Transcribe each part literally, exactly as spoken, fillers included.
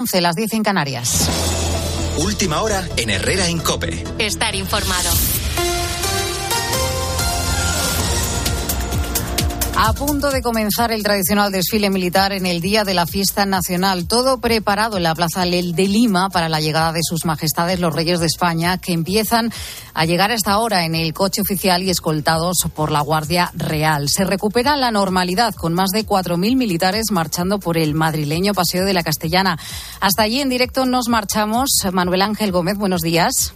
once, las diez en Canarias. Última hora en Herrera en COPE. Estar informado. A punto de comenzar el tradicional desfile militar en el día de la fiesta nacional. Todo preparado en la Plaza de Lima para la llegada de sus majestades los reyes de España, que empiezan a llegar a esta hora en el coche oficial y escoltados por la Guardia Real. Se recupera la normalidad con más de cuatro mil militares marchando por el madrileño Paseo de la Castellana. Hasta allí en directo nos marchamos. Manuel Ángel Gómez, buenos días.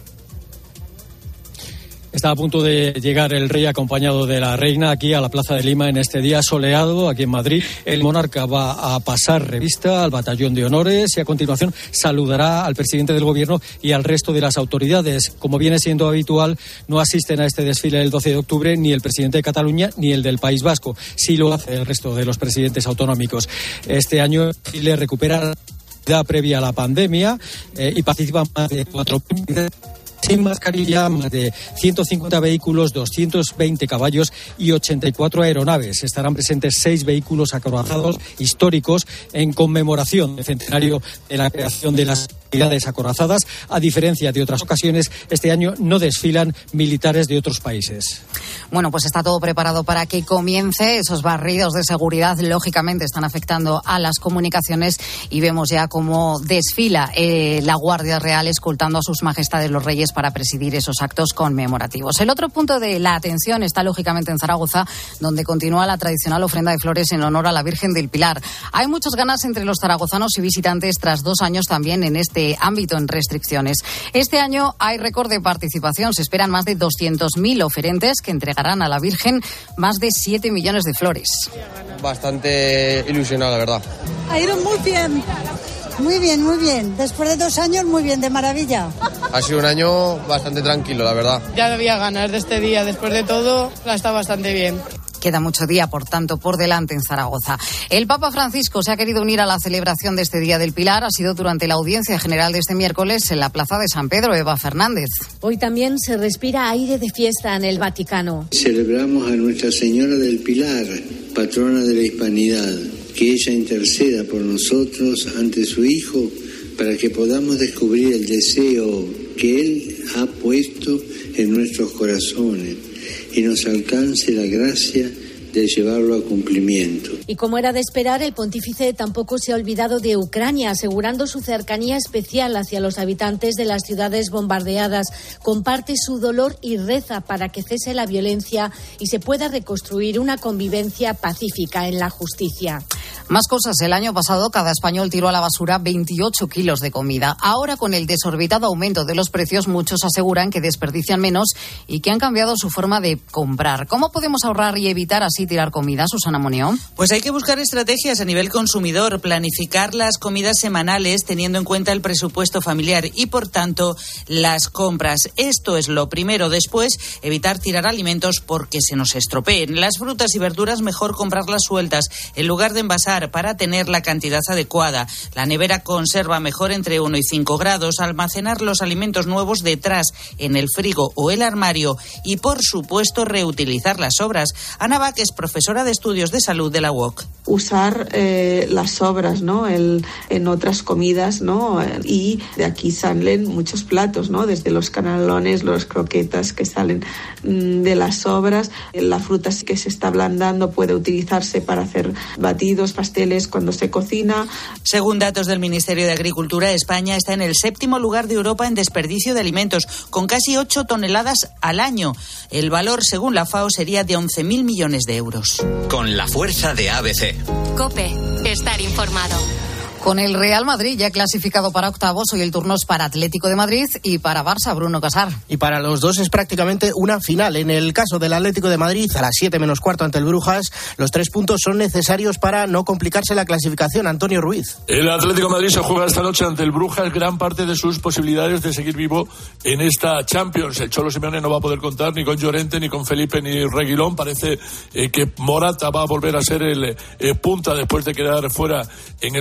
Está a punto de llegar el rey acompañado de la reina aquí a la Plaza de Lima en este día soleado aquí en Madrid. El monarca va a pasar revista al batallón de honores y a continuación saludará al presidente del gobierno y al resto de las autoridades. Como viene siendo habitual, no asisten a este desfile del doce de octubre ni el presidente de Cataluña ni el del País Vasco. Sí lo hace el resto de los presidentes autonómicos. Este año Chile recupera la previa a la pandemia eh, y participan más de cuatro mil sin mascarilla, más de ciento cincuenta vehículos, doscientos veinte caballos y ochenta y cuatro aeronaves. Estarán presentes seis vehículos acorazados históricos en conmemoración del centenario de la creación de las unidades acorazadas. A diferencia de otras ocasiones, este año no desfilan militares de otros países. Bueno, pues está todo preparado para que comience. Esos barridos de seguridad, lógicamente, están afectando a las comunicaciones y vemos ya cómo desfila eh, la Guardia Real escoltando a sus majestades los reyes para presidir esos actos conmemorativos. El otro punto de la atención está, lógicamente, en Zaragoza, donde continúa la tradicional ofrenda de flores en honor a la Virgen del Pilar. Hay muchas ganas entre los zaragozanos y visitantes tras dos años también en este ámbito en restricciones. Este año hay récord de participación. Se esperan más de doscientos mil oferentes que entregarán a la Virgen más de siete millones de flores. Bastante ilusionado, la verdad. Ha ido muy bien. Muy bien, muy bien. Después de dos años, muy bien, de maravilla. Ha sido un año bastante tranquilo, la verdad. Ya había ganas de este día. Después de todo, la está bastante bien. Queda mucho día, por tanto, por delante en Zaragoza. El Papa Francisco se ha querido unir a la celebración de este Día del Pilar. Ha sido durante la audiencia general de este miércoles en la Plaza de San Pedro. Eva Fernández. Hoy también se respira aire de fiesta en el Vaticano. Celebramos a Nuestra Señora del Pilar, patrona de la hispanidad. Que ella interceda por nosotros ante su Hijo para que podamos descubrir el deseo que Él ha puesto en nuestros corazones y nos alcance la gracia de llevarlo a cumplimiento. Y como era de esperar, el pontífice tampoco se ha olvidado de Ucrania, asegurando su cercanía especial hacia los habitantes de las ciudades bombardeadas. Comparte su dolor y reza para que cese la violencia y se pueda reconstruir una convivencia pacífica en la justicia. Más cosas. El año pasado cada español tiró a la basura veintiocho kilos de comida. Ahora, con el desorbitado aumento de los precios, muchos aseguran que desperdician menos y que han cambiado su forma de comprar. ¿Cómo podemos ahorrar y evitar así tirar comida, Susana Monió? Pues hay que buscar estrategias a nivel consumidor, planificar las comidas semanales teniendo en cuenta el presupuesto familiar y, por tanto, las compras. Esto es lo primero. Después, evitar tirar alimentos porque se nos estropeen. Las frutas y verduras mejor comprarlas sueltas en lugar de envasar para tener la cantidad adecuada. La nevera conserva mejor entre uno y cinco grados. Almacenar los alimentos nuevos detrás en el frigo o el armario y, por supuesto, reutilizar las sobras. Ana Bach es profesora de estudios de salud de la U O C. Usar eh, las sobras, ¿no? El, en otras comidas, ¿no? Y de aquí salen muchos platos, ¿no? Desde los canelones, los croquetas que salen mmm, de las sobras. La fruta que se está ablandando puede utilizarse para hacer batidos, pasteles cuando se cocina. Según datos del Ministerio de Agricultura, España está en el séptimo lugar de Europa en desperdicio de alimentos, con casi ocho toneladas al año. El valor, según la FAO, sería de once mil millones de euros. Con la fuerza de A B C. COPE. Estar informado. Con el Real Madrid ya clasificado para octavos, hoy el turno es para Atlético de Madrid y para Barça, Bruno Casar. Y para los dos es prácticamente una final. En el caso del Atlético de Madrid, a las siete menos cuarto ante el Brujas, los tres puntos son necesarios para no complicarse la clasificación. Antonio Ruiz. El Atlético de Madrid se juega esta noche ante el Brujas gran parte de sus posibilidades de seguir vivo en esta Champions. El Cholo Simeone no va a poder contar ni con Llorente, ni con Felipe, ni Reguilón. Parece eh, que Morata va a volver a ser el eh, punta después de quedar fuera en el partido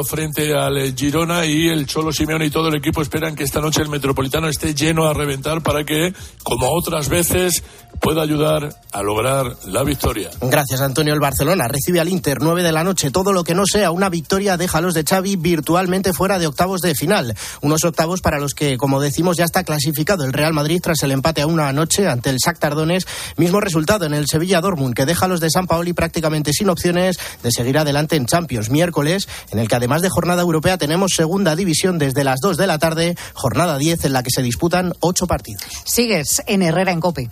frente al Girona y el Cholo Simeone y todo el equipo esperan que esta noche el Metropolitano esté lleno a reventar para que, como otras veces, pueda ayudar a lograr la victoria. Gracias, Antonio. El Barcelona recibe al Inter nueve de la noche. Todo lo que no sea una victoria deja a los de Xavi virtualmente fuera de octavos de final. Unos octavos para los que, como decimos, ya está clasificado el Real Madrid tras el empate a una anoche ante el Shakhtar Donetsk. Mismo resultado en el Sevilla-Dortmund, que deja a los de Sampaoli prácticamente sin opciones de seguir adelante en Champions. Miércoles, en el que además de jornada europea tenemos segunda división desde las dos de la tarde, jornada diez en la que se disputan ocho partidos. Sigues en Herrera en COPE.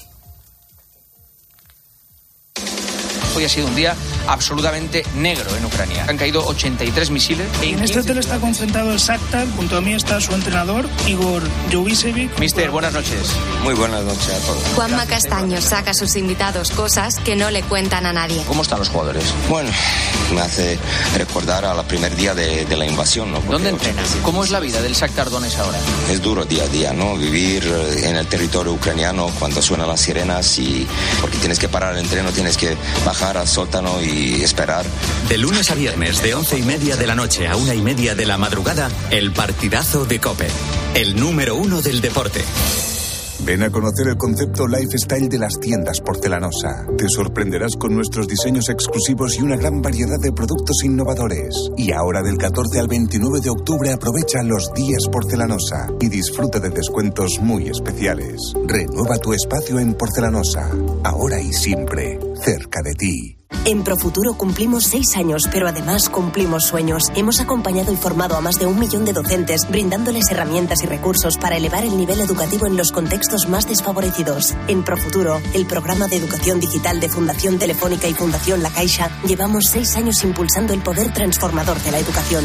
Hoy ha sido un día absolutamente negro en Ucrania. Han caído ochenta y tres misiles. En este hotel está concentrado el Shakhtar. Junto a mí está su entrenador, Igor Jovicevic. Mister, buenas noches. Muy buenas noches a todos. Juanma Castaño saca a sus invitados cosas que no le cuentan a nadie. ¿Cómo están los jugadores? Bueno, me hace recordar al primer día de, de la invasión, ¿no? Porque ¿dónde entrenas? ¿Cómo es la vida del Shakhtar Donetsk ahora? Es duro día a día, ¿no? Vivir en el territorio ucraniano cuando suenan las sirenas y porque tienes que parar el entreno, tienes que bajar al sótano y esperar. De lunes a viernes, de once y media de la noche a una y media de la madrugada, el partidazo de COPE, el número uno del deporte. Ven a conocer el concepto lifestyle de las tiendas Porcelanosa. Te sorprenderás con nuestros diseños exclusivos y una gran variedad de productos innovadores. Y ahora del catorce al veintinueve de octubre aprovecha los días Porcelanosa y disfruta de descuentos muy especiales. Renueva tu espacio en Porcelanosa, ahora y siempre, cerca de ti. En Profuturo cumplimos seis años, pero además cumplimos sueños. Hemos acompañado y formado a más de un millón de docentes, brindándoles herramientas y recursos para elevar el nivel educativo en los contextos más desfavorecidos. En Profuturo, el programa de educación digital de Fundación Telefónica y Fundación La Caixa, llevamos seis años impulsando el poder transformador de la educación.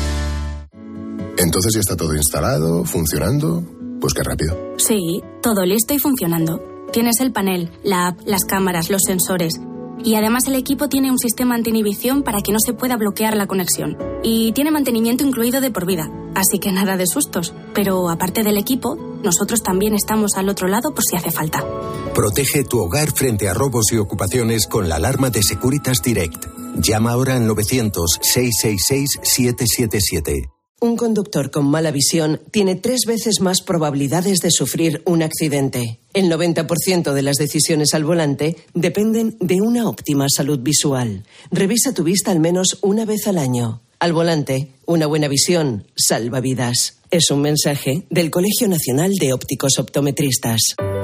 Entonces ya está todo instalado, funcionando. Pues qué rápido. Sí, todo listo y funcionando. Tienes el panel, la app, las cámaras, los sensores. Y además el equipo tiene un sistema anti-inhibición para que no se pueda bloquear la conexión. Y tiene mantenimiento incluido de por vida, así que nada de sustos. Pero aparte del equipo, nosotros también estamos al otro lado por si hace falta. Protege tu hogar frente a robos y ocupaciones con la alarma de Securitas Direct. Llama ahora al novecientos, seiscientos sesenta y seis, setecientos setenta y siete. Un conductor con mala visión tiene tres veces más probabilidades de sufrir un accidente. El noventa por ciento de las decisiones al volante dependen de una óptima salud visual. Revisa tu vista al menos una vez al año. Al volante, una buena visión salva vidas. Es un mensaje del Colegio Nacional de Ópticos Optometristas.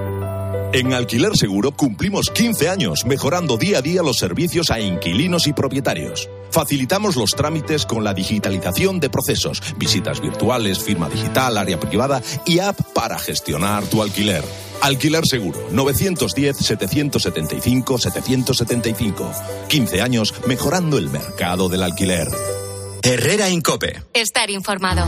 En Alquiler Seguro cumplimos quince años mejorando día a día los servicios a inquilinos y propietarios. Facilitamos los trámites con la digitalización de procesos, visitas virtuales, firma digital, área privada y app para gestionar tu alquiler. Alquiler Seguro, novecientos diez, setecientos setenta y cinco, setecientos setenta y cinco. quince años mejorando el mercado del alquiler. Herrera en COPE. Estar informado.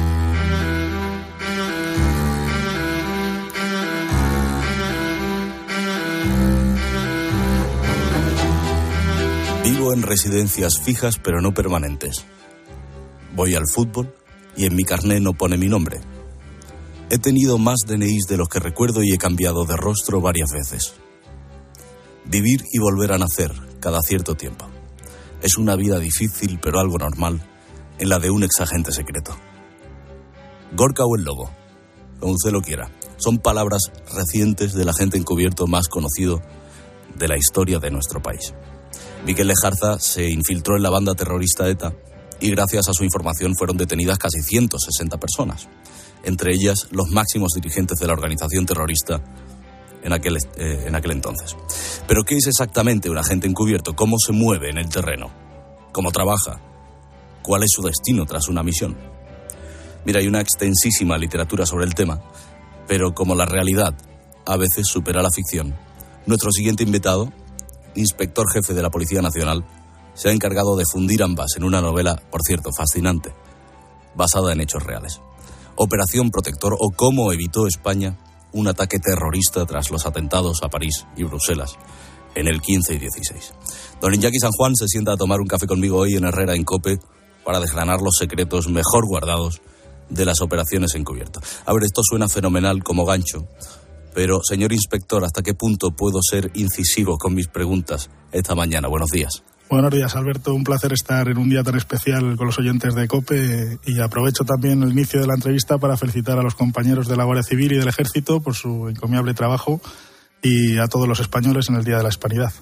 Vivo en residencias fijas pero no permanentes. Voy al fútbol y en mi carné no pone mi nombre. He tenido más D N Is de los que recuerdo y he cambiado de rostro varias veces. Vivir y volver a nacer cada cierto tiempo. Es una vida difícil pero algo normal en la de un exagente secreto. Gorka o el lobo, como usted lo quiera, son palabras recientes del agente encubierto más conocido de la historia de nuestro país. Miquel Lejarza se infiltró en la banda terrorista ETA y gracias a su información fueron detenidas casi ciento sesenta personas, entre ellas los máximos dirigentes de la organización terrorista en aquel, eh, en aquel entonces. Pero ¿qué es exactamente un agente encubierto? ¿Cómo se mueve en el terreno? ¿Cómo trabaja? ¿Cuál es su destino tras una misión? Mira, hay una extensísima literatura sobre el tema, pero como la realidad a veces supera la ficción, nuestro siguiente invitado, inspector jefe de la Policía Nacional, se ha encargado de fundir ambas en una novela, por cierto, fascinante, basada en hechos reales. Operación Protector o cómo evitó España un ataque terrorista tras los atentados a París y Bruselas en el quince y dieciséis. Don Iñaki San Juan se sienta a tomar un café conmigo hoy en Herrera en COPE para desgranar los secretos mejor guardados de las operaciones encubierto. A ver, esto suena fenomenal como gancho, pero, señor inspector, ¿hasta qué punto puedo ser incisivo con mis preguntas esta mañana? Buenos días. Buenos días, Alberto. Un placer estar en un día tan especial con los oyentes de COPE, y aprovecho también el inicio de la entrevista para felicitar a los compañeros de la Guardia Civil y del Ejército por su encomiable trabajo y a todos los españoles en el Día de la Hispanidad.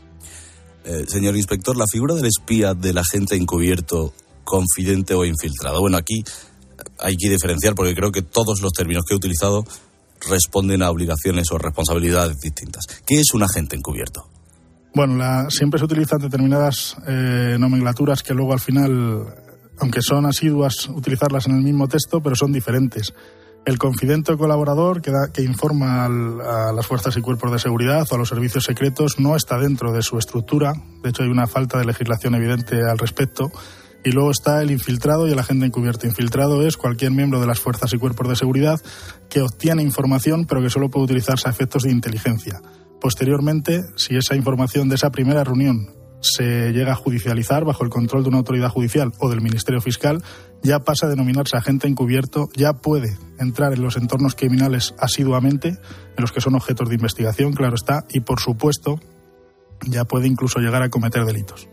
Eh, señor inspector, la figura del espía, del agente encubierto, confidente o infiltrado. Bueno, aquí hay que diferenciar porque creo que todos los términos que he utilizado responden a obligaciones o responsabilidades distintas. ¿Qué es un agente encubierto? Bueno, la, siempre se utilizan determinadas eh, nomenclaturas que luego al final, aunque son asiduas utilizarlas en el mismo texto, pero son diferentes. El confidente o colaborador que, da, que informa al, a las fuerzas y cuerpos de seguridad o a los servicios secretos no está dentro de su estructura. De hecho, hay una falta de legislación evidente al respecto. Y luego está el infiltrado y el agente encubierto. Infiltrado es cualquier miembro de las fuerzas y cuerpos de seguridad que obtiene información, pero que solo puede utilizarse a efectos de inteligencia. Posteriormente, si esa información de esa primera reunión se llega a judicializar bajo el control de una autoridad judicial o del Ministerio Fiscal, ya pasa a denominarse agente encubierto, ya puede entrar en los entornos criminales asiduamente, en los que son objetos de investigación, claro está, y por supuesto, ya puede incluso llegar a cometer delitos.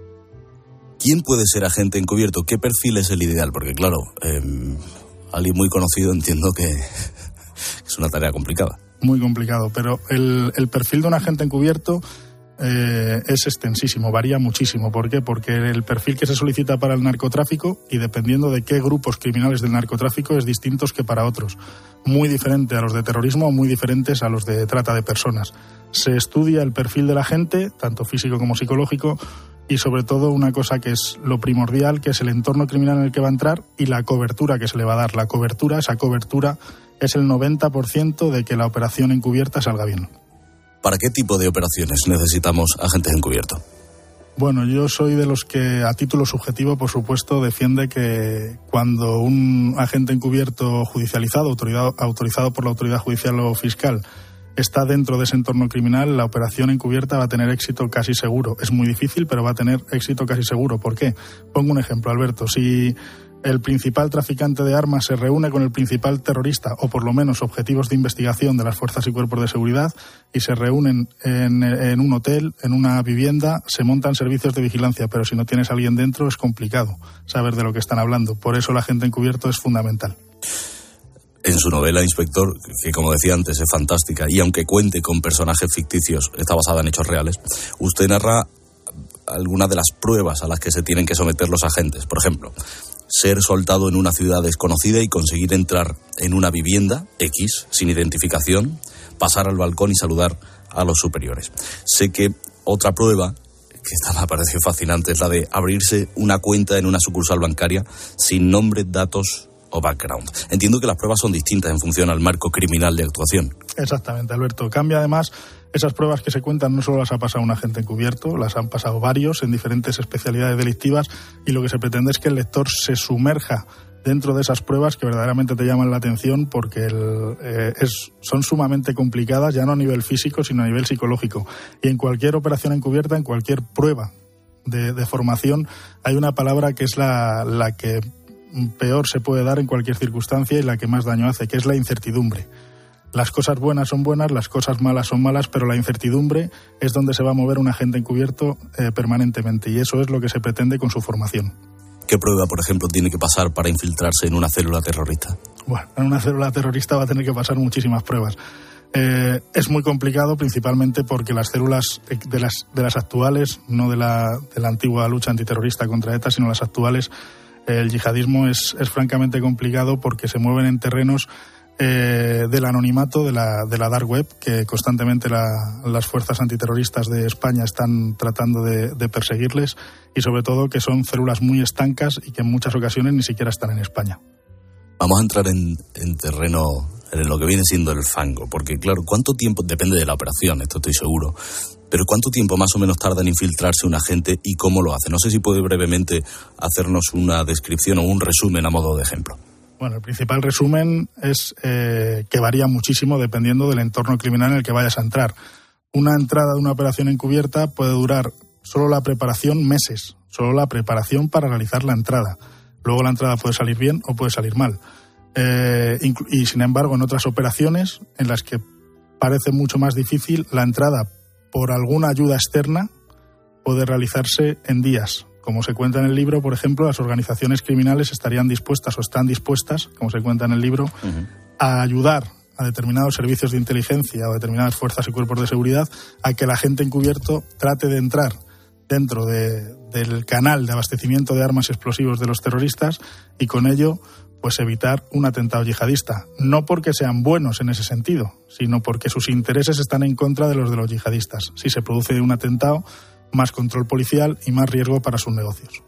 ¿Quién puede ser agente encubierto? ¿Qué perfil es el ideal? Porque claro, eh, alguien muy conocido entiendo que es una tarea complicada. Muy complicado, pero el, el perfil de un agente encubierto eh, es extensísimo, varía muchísimo. ¿Por qué? Porque el perfil que se solicita para el narcotráfico, y dependiendo de qué grupos criminales del narcotráfico, es distinto que para otros. Muy diferente a los de terrorismo, muy diferentes a los de trata de personas. Se estudia el perfil del agente, tanto físico como psicológico, y sobre todo una cosa que es lo primordial, que es el entorno criminal en el que va a entrar y la cobertura que se le va a dar. La cobertura, esa cobertura es el noventa por ciento de que la operación encubierta salga bien. ¿Para qué tipo de operaciones necesitamos agentes encubiertos? Bueno, yo soy de los que, a título subjetivo, por supuesto, defiende que cuando un agente encubierto judicializado, autorizado, autorizado por la autoridad judicial o fiscal, está dentro de ese entorno criminal, la operación encubierta va a tener éxito casi seguro. Es muy difícil, pero va a tener éxito casi seguro. ¿Por qué? Pongo un ejemplo, Alberto. Si el principal traficante de armas se reúne con el principal terrorista, o por lo menos objetivos de investigación de las fuerzas y cuerpos de seguridad, y se reúnen en, en un hotel, en una vivienda, se montan servicios de vigilancia, pero si no tienes a alguien dentro es complicado saber de lo que están hablando. Por eso el agente encubierto es fundamental. En su novela, Inspector, que como decía antes es fantástica, y aunque cuente con personajes ficticios, está basada en hechos reales, usted narra algunas de las pruebas a las que se tienen que someter los agentes. Por ejemplo, ser soltado en una ciudad desconocida y conseguir entrar en una vivienda X sin identificación, pasar al balcón y saludar a los superiores. Sé que otra prueba, que esta me parece fascinante, es la de abrirse una cuenta en una sucursal bancaria sin nombre, datos o background. Entiendo que las pruebas son distintas en función al marco criminal de actuación. Exactamente, Alberto. Cambia además, esas pruebas que se cuentan no solo las ha pasado un agente encubierto, las han pasado varios en diferentes especialidades delictivas, y lo que se pretende es que el lector se sumerja dentro de esas pruebas que verdaderamente te llaman la atención, porque el, eh, es, son sumamente complicadas, ya no a nivel físico, sino a nivel psicológico. Y en cualquier operación encubierta, en cualquier prueba de, de formación, hay una palabra que es la, la que peor se puede dar en cualquier circunstancia y la que más daño hace, que es la incertidumbre. Las cosas buenas son buenas, las cosas malas son malas, pero la incertidumbre es donde se va a mover un agente encubierto eh, permanentemente, y eso es lo que se pretende con su formación. ¿Qué prueba, por ejemplo, tiene que pasar para infiltrarse en una célula terrorista? Bueno, en una célula terrorista va a tener que pasar muchísimas pruebas. Eh, es muy complicado, principalmente porque las células de las, de las actuales, no de la, de la antigua lucha antiterrorista contra ETA, sino las actuales, el yihadismo es, es francamente complicado porque se mueven en terrenos eh, del anonimato, de la, de la dark web, que constantemente la, las fuerzas antiterroristas de España están tratando de, de perseguirles, y sobre todo que son células muy estancas y que en muchas ocasiones ni siquiera están en España. Vamos a entrar en, en terreno, en lo que viene siendo el fango, porque claro, ¿cuánto tiempo? Depende de la operación, esto estoy seguro, pero ¿cuánto tiempo más o menos tarda en infiltrarse un agente y cómo lo hace? No sé si puede brevemente hacernos una descripción o un resumen a modo de ejemplo. Bueno, el principal resumen es eh, que varía muchísimo dependiendo del entorno criminal en el que vayas a entrar. Una entrada de una operación encubierta puede durar solo la preparación meses, solo la preparación para realizar la entrada. Luego la entrada puede salir bien o puede salir mal. Eh, y sin embargo, en otras operaciones en las que parece mucho más difícil, la entrada por alguna ayuda externa, puede realizarse en días. Como se cuenta en el libro, por ejemplo, las organizaciones criminales estarían dispuestas o están dispuestas, como se cuenta en el libro, uh-huh. a ayudar a determinados servicios de inteligencia o determinadas fuerzas y cuerpos de seguridad a que la gente encubierto trate de entrar dentro de, del canal de abastecimiento de armas y explosivos de los terroristas y con ello pues evitar un atentado yihadista. No porque sean buenos en ese sentido, sino porque sus intereses están en contra de los de los yihadistas. Si se produce un atentado, más control policial y más riesgo para sus negocios.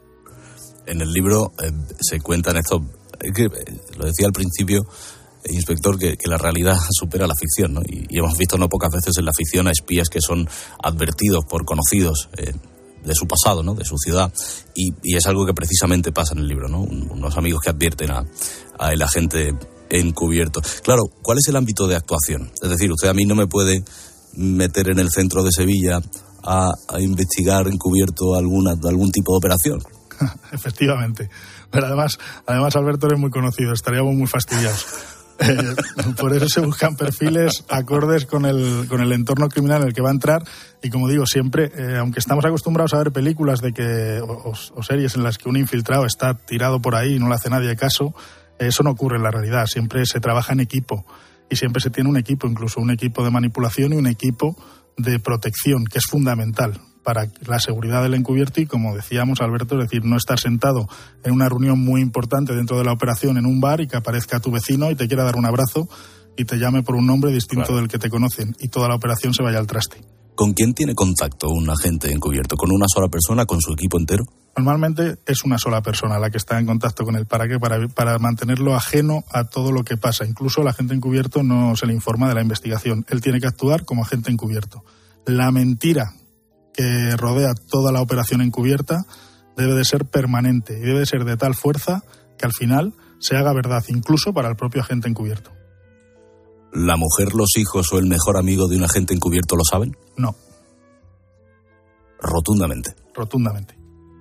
En el libro eh, se cuentan esto, es que, eh, lo decía al principio, inspector, que, que la realidad supera la ficción, ¿no? Y, y hemos visto no pocas veces en la ficción a espías que son advertidos por conocidos eh, de su pasado, ¿no? De su ciudad, y, y es algo que precisamente pasa en el libro, ¿no? Un, unos amigos que advierten a, a el agente encubierto. Claro, ¿cuál es el ámbito de actuación? Es decir, usted a mí no me puede meter en el centro de Sevilla a, a investigar encubierto alguna, algún tipo de operación. Efectivamente. Pero además, además Alberto, eres muy conocido, estaríamos muy fastidiados. Eh, por eso se buscan perfiles acordes con el, con el entorno criminal en el que va a entrar y, como digo, siempre, eh, aunque estamos acostumbrados a ver películas de que o, o series en las que un infiltrado está tirado por ahí y no le hace nadie caso, eh, eso no ocurre en la realidad. Siempre se trabaja en equipo y siempre se tiene un equipo, incluso un equipo de manipulación y un equipo de protección, que es fundamental para la seguridad del encubierto y, como decíamos, Alberto, es decir, no estar sentado en una reunión muy importante dentro de la operación en un bar y que aparezca tu vecino y te quiera dar un abrazo y te llame por un nombre distinto claro. del que te conocen y toda la operación se vaya al traste. ¿Con quién tiene contacto un agente encubierto? ¿Con una sola persona, con su equipo entero? Normalmente es una sola persona la que está en contacto con él. ¿Para qué? Para, para mantenerlo ajeno a todo lo que pasa. Incluso el agente encubierto no se le informa de la investigación. Él tiene que actuar como agente encubierto. La mentira que rodea toda la operación encubierta debe de ser permanente y debe de ser de tal fuerza que al final se haga verdad, incluso para el propio agente encubierto. ¿La mujer, los hijos o el mejor amigo de un agente encubierto lo saben? No. Rotundamente. Rotundamente.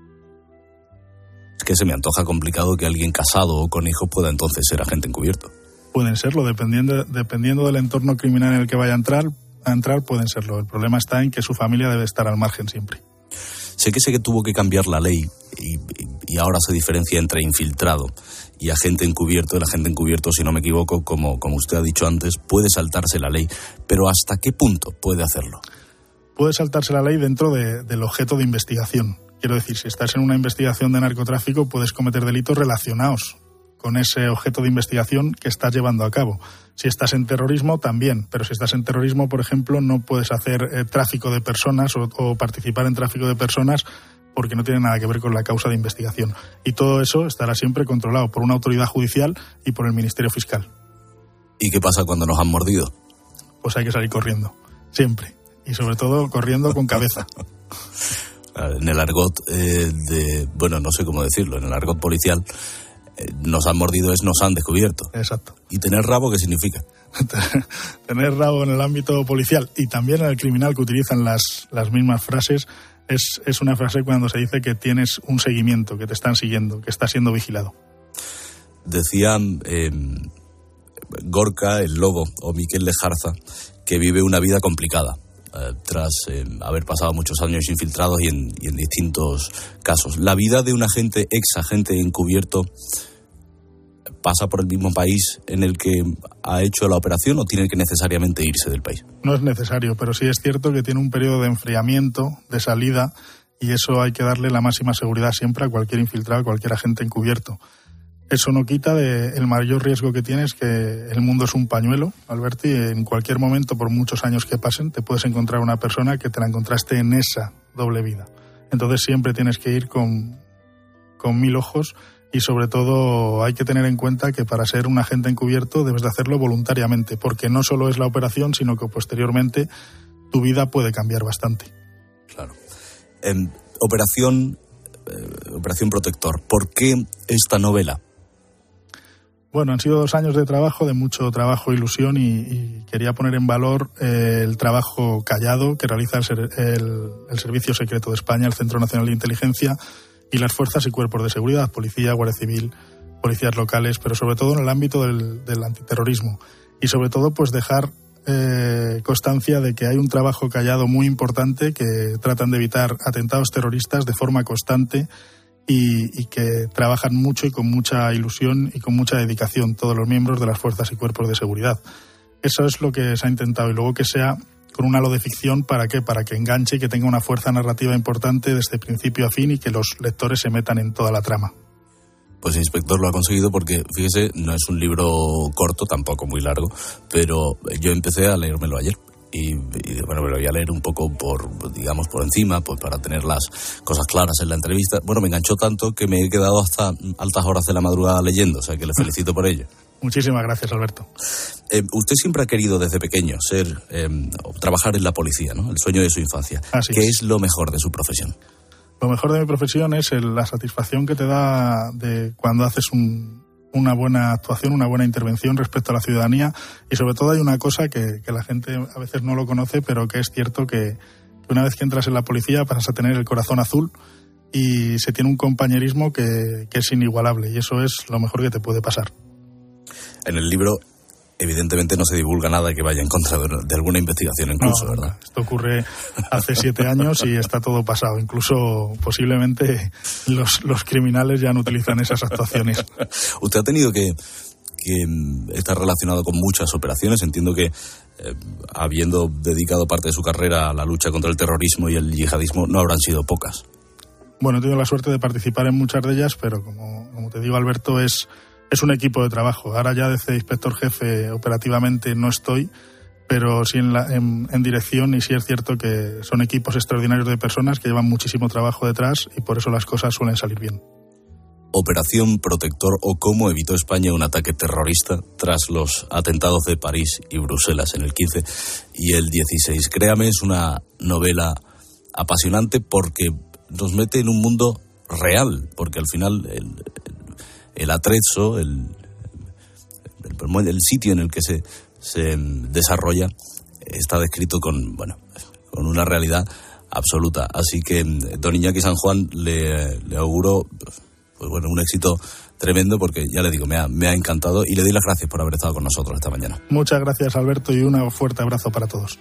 Es que se me antoja complicado que alguien casado o con hijos pueda entonces ser agente encubierto. Pueden serlo, dependiendo, dependiendo del entorno criminal en el que vaya a entrar, a entrar pueden serlo. El problema está en que su familia debe estar al margen siempre. Sé que sé que tuvo que cambiar la ley y, y, y ahora se diferencia entre infiltrado y agente encubierto. El agente encubierto, si no me equivoco, como, como usted ha dicho antes, puede saltarse la ley. Pero ¿hasta qué punto puede hacerlo? Puede saltarse la ley dentro de, del objeto de investigación. Quiero decir, si estás en una investigación de narcotráfico, puedes cometer delitos relacionados con ese objeto de investigación que estás llevando a cabo. Si estás en terrorismo, también, pero si estás en terrorismo, por ejemplo, no puedes hacer eh, tráfico de personas o, o participar en tráfico de personas porque no tiene nada que ver con la causa de investigación. Y todo eso estará siempre controlado por una autoridad judicial y por el Ministerio Fiscal. ¿Y qué pasa cuando nos han mordido? Pues hay que salir corriendo, siempre. Y sobre todo corriendo con cabeza. En el argot eh, de, bueno, no sé cómo decirlo, en el argot policial, nos han mordido es nos han descubierto. Exacto. ¿Y tener rabo qué significa? Tener rabo en el ámbito policial y también en el criminal, que utilizan las, las mismas frases, es, es una frase cuando se dice que tienes un seguimiento, que te están siguiendo, que estás siendo vigilado. Decían eh, Gorka, el lobo, o Miquel Lejarza, que vive una vida complicada eh, tras eh, haber pasado muchos años infiltrados y en, y en distintos casos. ¿La vida de un agente, ex agente encubierto, pasa por el mismo país en el que ha hecho la operación o tiene que necesariamente irse del país? No es necesario, pero sí es cierto que tiene un periodo de enfriamiento, de salida, y eso hay que darle la máxima seguridad siempre a cualquier infiltrado, a cualquier agente encubierto. Eso no quita de el mayor riesgo que tienes, que el mundo es un pañuelo, Alberto, y en cualquier momento, por muchos años que pasen, te puedes encontrar una persona que te la encontraste en esa doble vida. Entonces siempre tienes que ir con, con mil ojos. Y sobre todo hay que tener en cuenta que para ser un agente encubierto debes de hacerlo voluntariamente, porque no solo es la operación, sino que posteriormente tu vida puede cambiar bastante. Claro. Eh, operación, eh, Operación Protector. ¿Por qué esta novela? Bueno, han sido dos años de trabajo, de mucho trabajo e ilusión, y, y quería poner en valor eh, el trabajo callado que realiza el, ser, el, el Servicio Secreto de España, el Centro Nacional de Inteligencia, y las fuerzas y cuerpos de seguridad, policía, guardia civil, policías locales, pero sobre todo en el ámbito del, del antiterrorismo. Y sobre todo, pues dejar eh, constancia de que hay un trabajo callado muy importante, que tratan de evitar atentados terroristas de forma constante y, y que trabajan mucho y con mucha ilusión y con mucha dedicación todos los miembros de las fuerzas y cuerpos de seguridad. Eso es lo que se ha intentado, y luego que sea con un halo de ficción. ¿Para qué? Para que enganche y que tenga una fuerza narrativa importante desde principio a fin y que los lectores se metan en toda la trama. Pues Inspector lo ha conseguido porque, fíjese, no es un libro corto, tampoco muy largo, pero yo empecé a leérmelo ayer. Y, y bueno, me lo voy a leer un poco por, digamos, por encima, pues para tener las cosas claras en la entrevista. Bueno, me enganchó tanto que me he quedado hasta altas horas de la madrugada leyendo, o sea que le felicito por ello. Muchísimas gracias, Alberto. Eh, usted siempre ha querido desde pequeño ser, eh, trabajar en la policía, ¿no? El sueño de su infancia. Así ¿Qué es. es lo mejor de su profesión? Lo mejor de mi profesión es el, la satisfacción que te da de cuando haces un, una buena actuación, una buena intervención respecto a la ciudadanía, y sobre todo hay una cosa que, que la gente a veces no lo conoce, pero que es cierto que, que una vez que entras en la policía pasas a tener el corazón azul y se tiene un compañerismo que, que es inigualable, y eso es lo mejor que te puede pasar. En el libro, evidentemente, no se divulga nada que vaya en contra de, de alguna investigación incluso, no, ¿verdad? Esto ocurre hace siete años y está todo pasado. Incluso, posiblemente, los, los criminales ya no utilizan esas actuaciones. Usted ha tenido que, que estar relacionado con muchas operaciones. Entiendo que, eh, habiendo dedicado parte de su carrera a la lucha contra el terrorismo y el yihadismo, no habrán sido pocas. Bueno, he tenido la suerte de participar en muchas de ellas, pero como, como te digo, Alberto, es... Es un equipo de trabajo. Ahora ya desde inspector jefe operativamente no estoy, pero sí en, la, en, en dirección, y sí es cierto que son equipos extraordinarios de personas que llevan muchísimo trabajo detrás y por eso las cosas suelen salir bien. Operación Protector, o cómo evitó España un ataque terrorista tras los atentados de París y Bruselas en el quince y el dieciséis. Créame, es una novela apasionante porque nos mete en un mundo real, porque al final el, el atrezzo, el, el, el sitio en el que se, se desarrolla está descrito con, bueno, con una realidad absoluta. Así que don Iñaki San Juan le, le auguro, pues bueno, un éxito tremendo, porque ya le digo, me ha, me ha encantado, y le doy las gracias por haber estado con nosotros esta mañana. Muchas gracias, Alberto, y un fuerte abrazo para todos.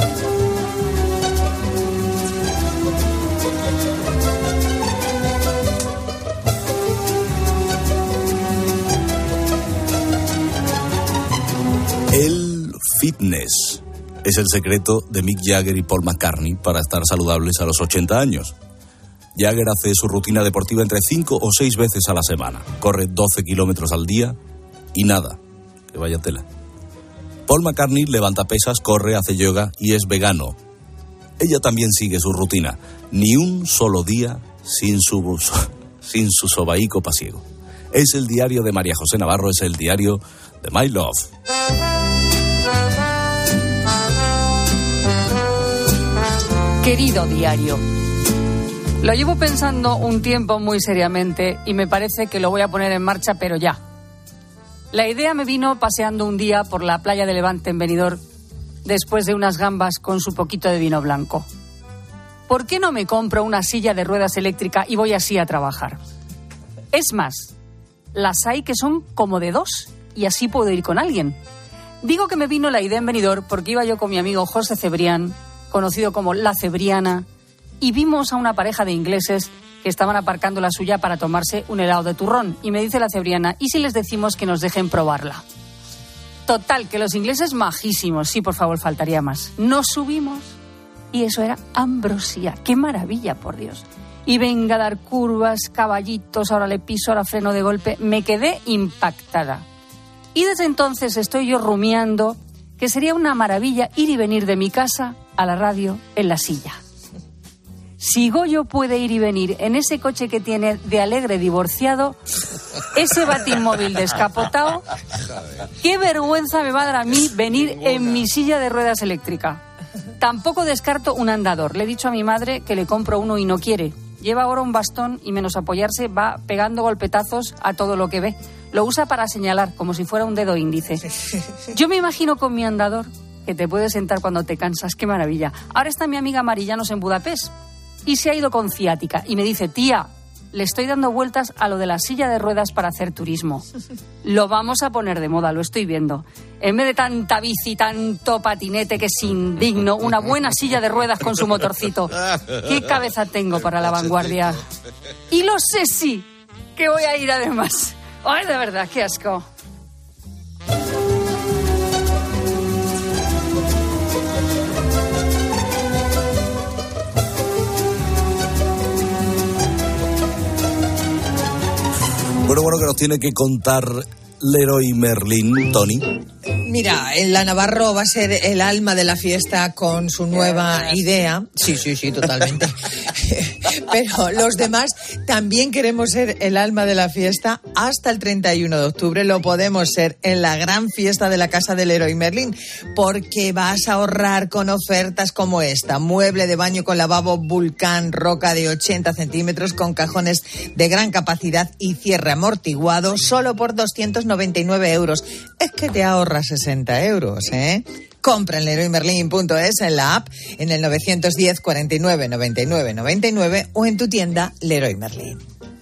El fitness es el secreto de Mick Jagger y Paul McCartney para estar saludables a los ochenta años. Jagger hace su rutina deportiva entre cinco o seis veces a la semana. Corre doce kilómetros al día y nada, que vaya tela. Paul McCartney levanta pesas, corre, hace yoga y es vegano. Ella también sigue su rutina. Ni un solo día sin su, sin su sobaico pasiego. Es el diario de María José Navarro, es el diario de My Love. Querido diario, lo llevo pensando un tiempo muy seriamente y me parece que lo voy a poner en marcha, pero ya. La idea me vino paseando un día por la playa de Levante en Benidorm, después de unas gambas con su poquito de vino blanco. ¿Por qué no me compro una silla de ruedas eléctrica y voy así a trabajar? Es más, las hay que son como de dos y así puedo ir con alguien. Digo que me vino la idea en Benidorm porque iba yo con mi amigo José Cebrián, conocido como La Cebriana, y vimos a una pareja de ingleses que estaban aparcando la suya para tomarse un helado de turrón. Y me dice La Cebriana, ¿y si les decimos que nos dejen probarla? Total, que los ingleses majísimos, sí, por favor, faltaría más. Nos subimos y eso era ambrosía. ¡Qué maravilla, por Dios! Y venga a dar curvas, caballitos, ahora le piso, ahora freno de golpe. Me quedé impactada. Y desde entonces estoy yo rumiando que sería una maravilla ir y venir de mi casa a la radio en la silla. Si Goyo puede ir y venir en ese coche que tiene de alegre divorciado, ese batimóvil descapotado, qué vergüenza me va a dar a mí venir en mi silla de ruedas eléctrica. Tampoco descarto un andador. Le he dicho a mi madre que le compro uno y no quiere. Lleva ahora un bastón y menos apoyarse va pegando golpetazos a todo lo que ve. Lo usa para señalar, como si fuera un dedo índice. Yo me imagino con mi andador, que te puedes sentar cuando te cansas. ¡Qué maravilla! Ahora está mi amiga Marillanos en Budapest y se ha ido con ciática y me dice, tía, le estoy dando vueltas a lo de la silla de ruedas para hacer turismo. Lo vamos a poner de moda, lo estoy viendo. En vez de tanta bici, tanto patinete que es indigno, una buena silla de ruedas con su motorcito. ¿Qué cabeza tengo para la vanguardia? Y lo sé, sí, que voy a ir además. Ay, de verdad, qué asco. Bueno, bueno, que nos tiene que contar Leroy Merlin, Tony. Mira, la Navarro va a ser el alma de la fiesta con su nueva idea. Sí, sí, sí, totalmente. Pero los demás también queremos ser el alma de la fiesta hasta el treinta y uno de octubre. Lo podemos ser en la gran fiesta de la casa del Leroy Merlin, porque vas a ahorrar con ofertas como esta. Mueble de baño con lavabo Vulcan Roca de ochenta centímetros con cajones de gran capacidad y cierre amortiguado solo por doscientos noventa y nueve euros. Es que te ahorras sesenta euros, ¿eh? Compra en leroy merlin punto es, en la app, en el nueve uno cero, cuarenta y nueve, noventa y nueve, noventa y nueve o en tu tienda Leroy Merlin.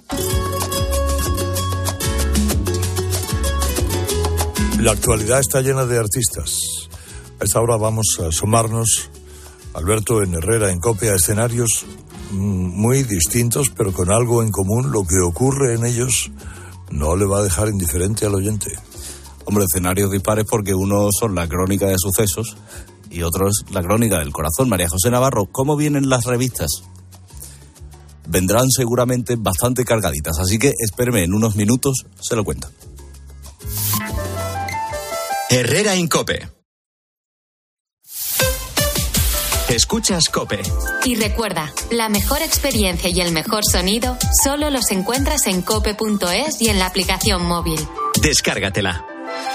La actualidad está llena de artistas. A esta hora vamos a asomarnos, Alberto, en Herrera, en COPE, a escenarios muy distintos, pero con algo en común. Lo que ocurre en ellos no le va a dejar indiferente al oyente. Hombre, escenarios dispares porque uno son la crónica de sucesos y otro es la crónica del corazón. María José Navarro, ¿cómo vienen las revistas? Vendrán seguramente bastante cargaditas, así que espéreme, en unos minutos se lo cuento. Herrera en COPE. Escuchas COPE. Y recuerda, la mejor experiencia y el mejor sonido solo los encuentras en cope punto es y en la aplicación móvil. Descárgatela.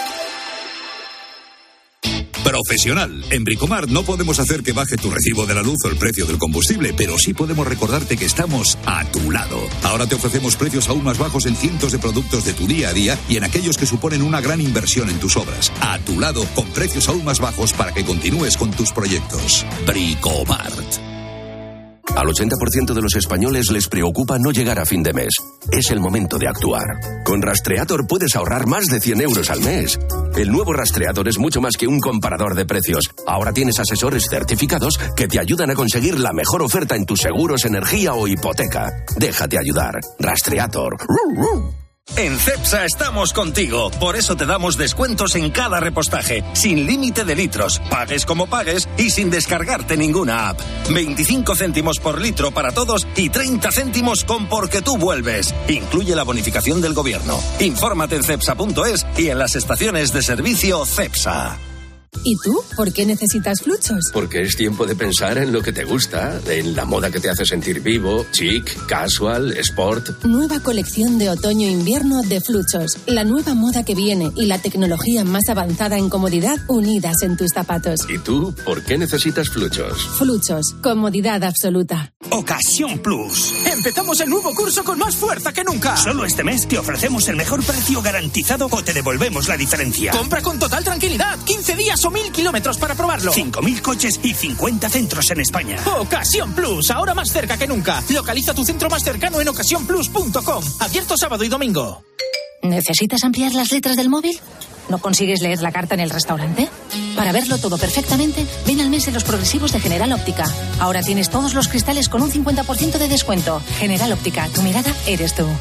Profesional. En Bricomart no podemos hacer que baje tu recibo de la luz o el precio del combustible, pero sí podemos recordarte que estamos a tu lado. Ahora te ofrecemos precios aún más bajos en cientos de productos de tu día a día y en aquellos que suponen una gran inversión en tus obras. A tu lado, con precios aún más bajos para que continúes con tus proyectos. Bricomart. Al ochenta por ciento de los españoles les preocupa no llegar a fin de mes. Es el momento de actuar. Con Rastreator puedes ahorrar más de cien euros al mes. El nuevo Rastreator es mucho más que un comparador de precios. Ahora tienes asesores certificados que te ayudan a conseguir la mejor oferta en tus seguros, energía o hipoteca. Déjate ayudar. Rastreator. En Cepsa estamos contigo, por eso te damos descuentos en cada repostaje, sin límite de litros, pagues como pagues y sin descargarte ninguna app. veinticinco céntimos por litro para todos y treinta céntimos con Porque tú vuelves. Incluye la bonificación del gobierno. Infórmate en cepsa punto es y en las estaciones de servicio Cepsa. ¿Y tú? ¿Por qué necesitas Fluchos? Porque es tiempo de pensar en lo que te gusta, en la moda que te hace sentir vivo, chic, casual, sport. Nueva colección de otoño-invierno de Fluchos. La nueva moda que viene y la tecnología más avanzada en comodidad unidas en tus zapatos. ¿Y tú? ¿Por qué necesitas Fluchos? Fluchos. Comodidad absoluta. Ocasión Plus. Empezamos el nuevo curso con más fuerza que nunca. Solo este mes te ofrecemos el mejor precio garantizado o te devolvemos la diferencia. Compra con total tranquilidad. quince días o mil kilómetros para probarlo. cinco mil coches y cincuenta centros en España. Ocasión Plus, ahora más cerca que nunca. Localiza tu centro más cercano en ocasión plus punto com. Abierto sábado y domingo. ¿Necesitas ampliar las letras del móvil? ¿No consigues leer la carta en el restaurante? Para verlo todo perfectamente, ven al mes de los progresivos de General Óptica. Ahora tienes todos los cristales con un cincuenta por ciento de descuento. General Óptica, tu mirada eres tú.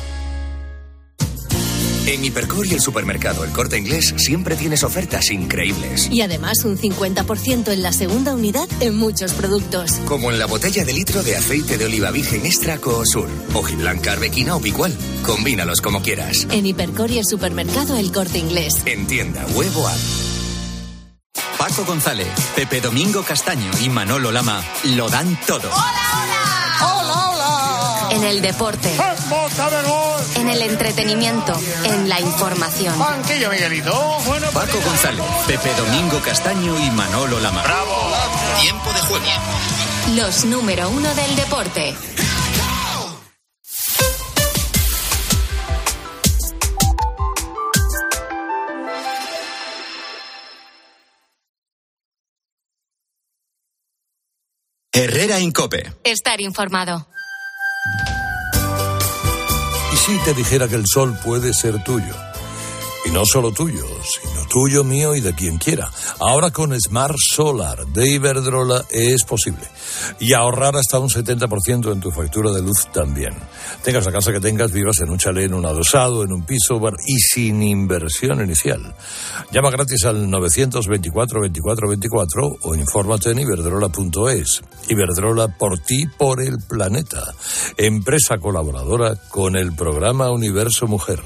En Hipercor y el supermercado El Corte Inglés siempre tienes ofertas increíbles. Y además un cincuenta por ciento en la segunda unidad en muchos productos. Como en la botella de litro de aceite de oliva virgen extra Coosur, hojiblanca, arbequina o picual. Combínalos como quieras. En Hipercor y el supermercado El Corte Inglés. En tienda, web o app. Paco González, Pepe Domingo Castaño y Manolo Lama lo dan todo. ¡Hola, hola! ¡Hola, hola! En el deporte. En el entretenimiento. En la información. Banquillo, Miguelito. Bueno, Paco González, Pepe Domingo Castaño y Manolo Lama. ¡Bravo! Tiempo de juego. Los número uno del deporte. Herrera en COPE. Estar informado. si te dijera que el sol puede ser tuyo? Y no solo tuyo, sino tuyo, mío y de quien quiera. Ahora con Smart Solar de Iberdrola es posible. Y ahorrar hasta un setenta por ciento en tu factura de luz también. Tengas la casa que tengas, vivas en un chalet, en un adosado, en un piso, bar, y sin inversión inicial. Llama gratis al novecientos veinticuatro veinticuatro veinticuatro o infórmate en iberdrola punto es. Iberdrola, por ti, por el planeta. Empresa colaboradora con el programa Universo Mujer.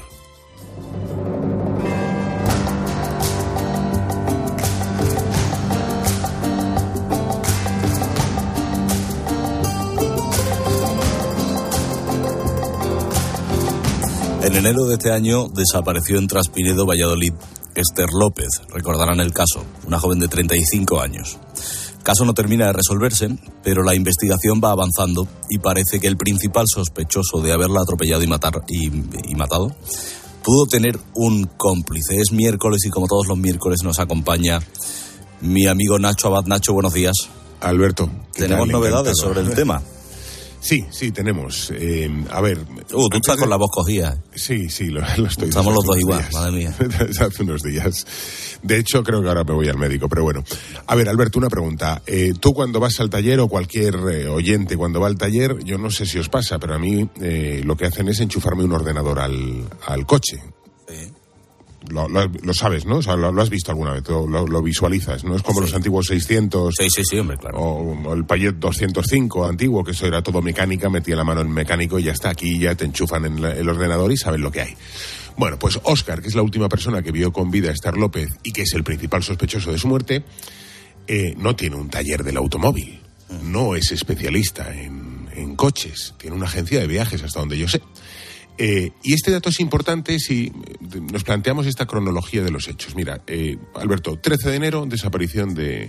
En enero de este año desapareció en Traspinedo, Valladolid, Esther López. Recordarán el caso, una joven de treinta y cinco años. El caso no termina de resolverse, pero la investigación va avanzando y parece que el principal sospechoso de haberla atropellado y, matar, y, y matado pudo tener un cómplice. Es miércoles y como todos los miércoles nos acompaña mi amigo Nacho Abad. Nacho, buenos días. Alberto. Tenemos novedades sobre el tema. Sí, sí, tenemos. Eh, a ver... Uh, tú estás de... con la voz cogida. Sí, sí, lo, lo estoy. Estamos los dos igual, días. Madre mía. Hace unos días. De hecho, creo que ahora me voy al médico, pero bueno. A ver, Alberto, una pregunta. Eh, tú cuando vas al taller, o cualquier eh, oyente cuando va al taller, yo no sé si os pasa, pero a mí eh, lo que hacen es enchufarme un ordenador al, al coche. Sí. Lo, lo, lo sabes, ¿no? O sea, lo, lo has visto alguna vez, lo, lo, lo visualizas, ¿no? Es como sí. Los antiguos seiscientos. Sí, sí, sí, hombre, claro. O, o el Payet doscientos cinco antiguo, que eso era todo mecánica, metía la mano en mecánico y ya está. Aquí ya te enchufan en la, el ordenador y saben lo que hay. Bueno, pues Óscar, que es la última persona que vio con vida a Esther López y que es el principal sospechoso de su muerte, eh, no tiene un taller del automóvil. No es especialista en, en coches. Tiene una agencia de viajes, hasta donde yo sé. Eh, y este dato es importante si nos planteamos esta cronología de los hechos. Mira, eh, Alberto, trece de enero, desaparición de,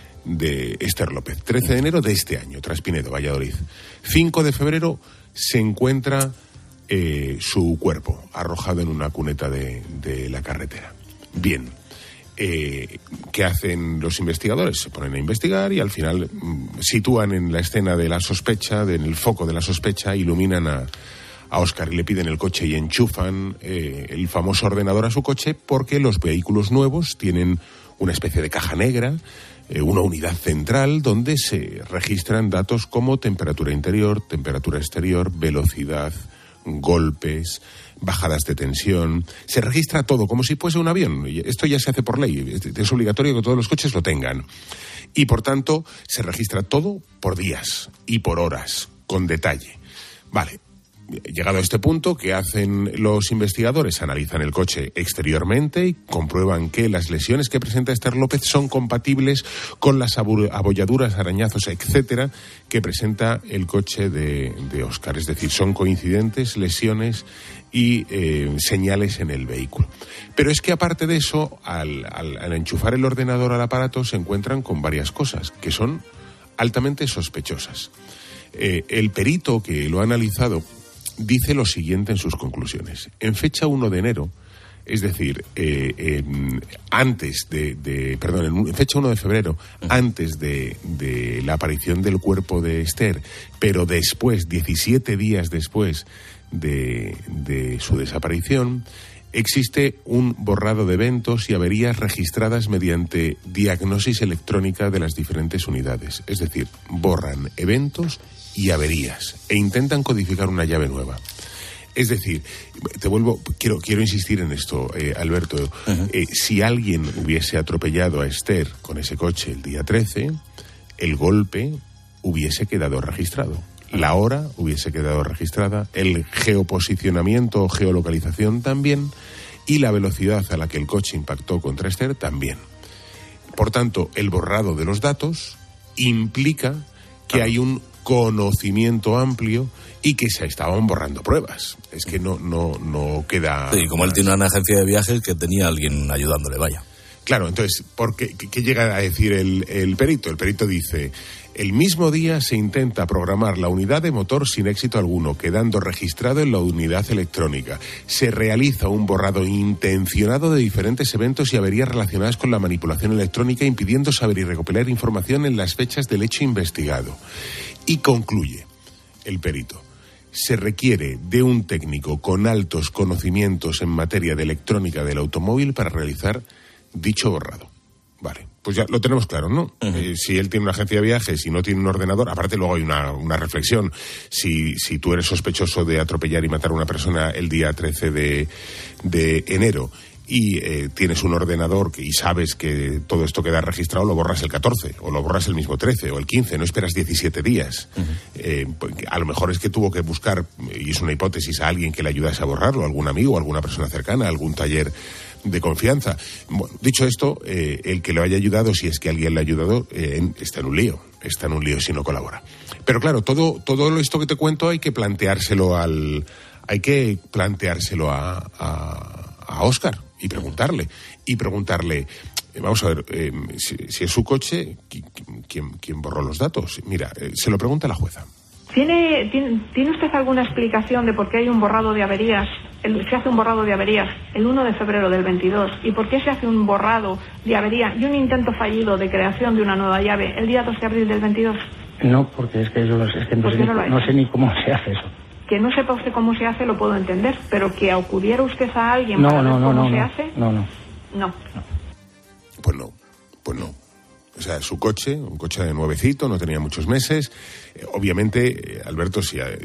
de Esther López. trece de enero de este año, Traspinedo, Valladolid. cinco de febrero se encuentra eh, su cuerpo arrojado en una cuneta de, de la carretera. Bien, eh, ¿qué hacen los investigadores? Se ponen a investigar y al final mm, sitúan en la escena de la sospecha, de, en el foco de la sospecha, iluminan a... a Óscar y le piden el coche y enchufan eh, el famoso ordenador a su coche porque los vehículos nuevos tienen una especie de caja negra, eh, una unidad central donde se registran datos como temperatura interior, temperatura exterior, velocidad, golpes, bajadas de tensión. Se registra todo como si fuese un avión. Esto ya se hace por ley, es obligatorio que todos los coches lo tengan. Y por tanto se registra todo por días y por horas, con detalle. Vale. Llegado a este punto, ¿qué hacen los investigadores? Analizan el coche exteriormente y comprueban que las lesiones que presenta Esther López son compatibles con las abolladuras, arañazos, etcétera, que presenta el coche de, de Óscar. Es decir, son coincidentes lesiones y eh, señales en el vehículo. Pero es que aparte de eso, al, al, al enchufar el ordenador al aparato, se encuentran con varias cosas que son altamente sospechosas. Eh, el perito que lo ha analizado dice lo siguiente en sus conclusiones. En fecha uno de enero, es decir, eh, eh, antes de, de, perdón, en fecha uno de febrero, antes de, de la aparición del cuerpo de Esther, pero después, diecisiete días después de, de su desaparición, existe un borrado de eventos y averías registradas mediante diagnosis electrónica de las diferentes unidades. Es decir, borran eventos y averías e intentan codificar una llave nueva. Es decir, te vuelvo, quiero quiero insistir en esto, eh, Alberto. Uh-huh. Eh, si alguien hubiese atropellado a Esther con ese coche el día trece, el golpe hubiese quedado registrado. La hora hubiese quedado registrada, el geoposicionamiento o geolocalización también, y la velocidad a la que el coche impactó contra Esther también. Por tanto, el borrado de los datos implica que hay un conocimiento amplio y que se estaban borrando pruebas. Es que no, no, no queda... Sí, como él tiene una agencia de viajes que tenía alguien ayudándole, vaya. Claro, entonces, ¿por qué, qué llega a decir el, el perito? El perito dice: el mismo día se intenta programar la unidad de motor sin éxito alguno, quedando registrado en la unidad electrónica. Se realiza un borrado intencionado de diferentes eventos y averías relacionadas con la manipulación electrónica, impidiendo saber y recopilar información en las fechas del hecho investigado. Y concluye el perito: se requiere de un técnico con altos conocimientos en materia de electrónica del automóvil para realizar dicho borrado. Vale, pues ya lo tenemos claro, ¿no? Uh-huh. Eh, si él tiene una agencia de viajes y no tiene un ordenador, aparte luego hay una, una reflexión. Si, si tú eres sospechoso de atropellar y matar a una persona el día trece de, de enero y eh, tienes un ordenador y sabes que todo esto queda registrado, lo borras el catorce, o lo borras el mismo trece, o el quince, no esperas diecisiete días. Uh-huh. Eh, a lo mejor es que tuvo que buscar, y es una hipótesis, a alguien que le ayudase a borrarlo, algún amigo, alguna persona cercana, algún taller de confianza. Bueno, dicho esto, eh, el que lo haya ayudado, si es que alguien le ha ayudado, eh, está en un lío, está en un lío si no colabora. Pero claro, todo, todo esto que te cuento hay que planteárselo al, hay que planteárselo a, a, a Óscar y preguntarle, y preguntarle, eh, vamos a ver, eh, si, si es su coche, ¿quién, quién borró los datos? Mira, eh, se lo pregunta la jueza. ¿Tiene, tiene, ¿Tiene usted alguna explicación de por qué hay un borrado de averías? El, se hace un borrado de averías el uno de febrero del veintidós. ¿Y por qué se hace un borrado de avería y un intento fallido de creación de una nueva llave el día dos de abril del veintidós? No, porque es que yo es que no, sé, no, ni, no sé ni cómo se hace eso. Que no sepa usted cómo se hace lo puedo entender, pero que acudiera usted a alguien no, para no, ver no, cómo no, se no, hace... No, no. No. No. Pues no, pues no. O sea, su coche, un coche de nuevecito, no tenía muchos meses. Eh, obviamente, eh, Alberto, si eh,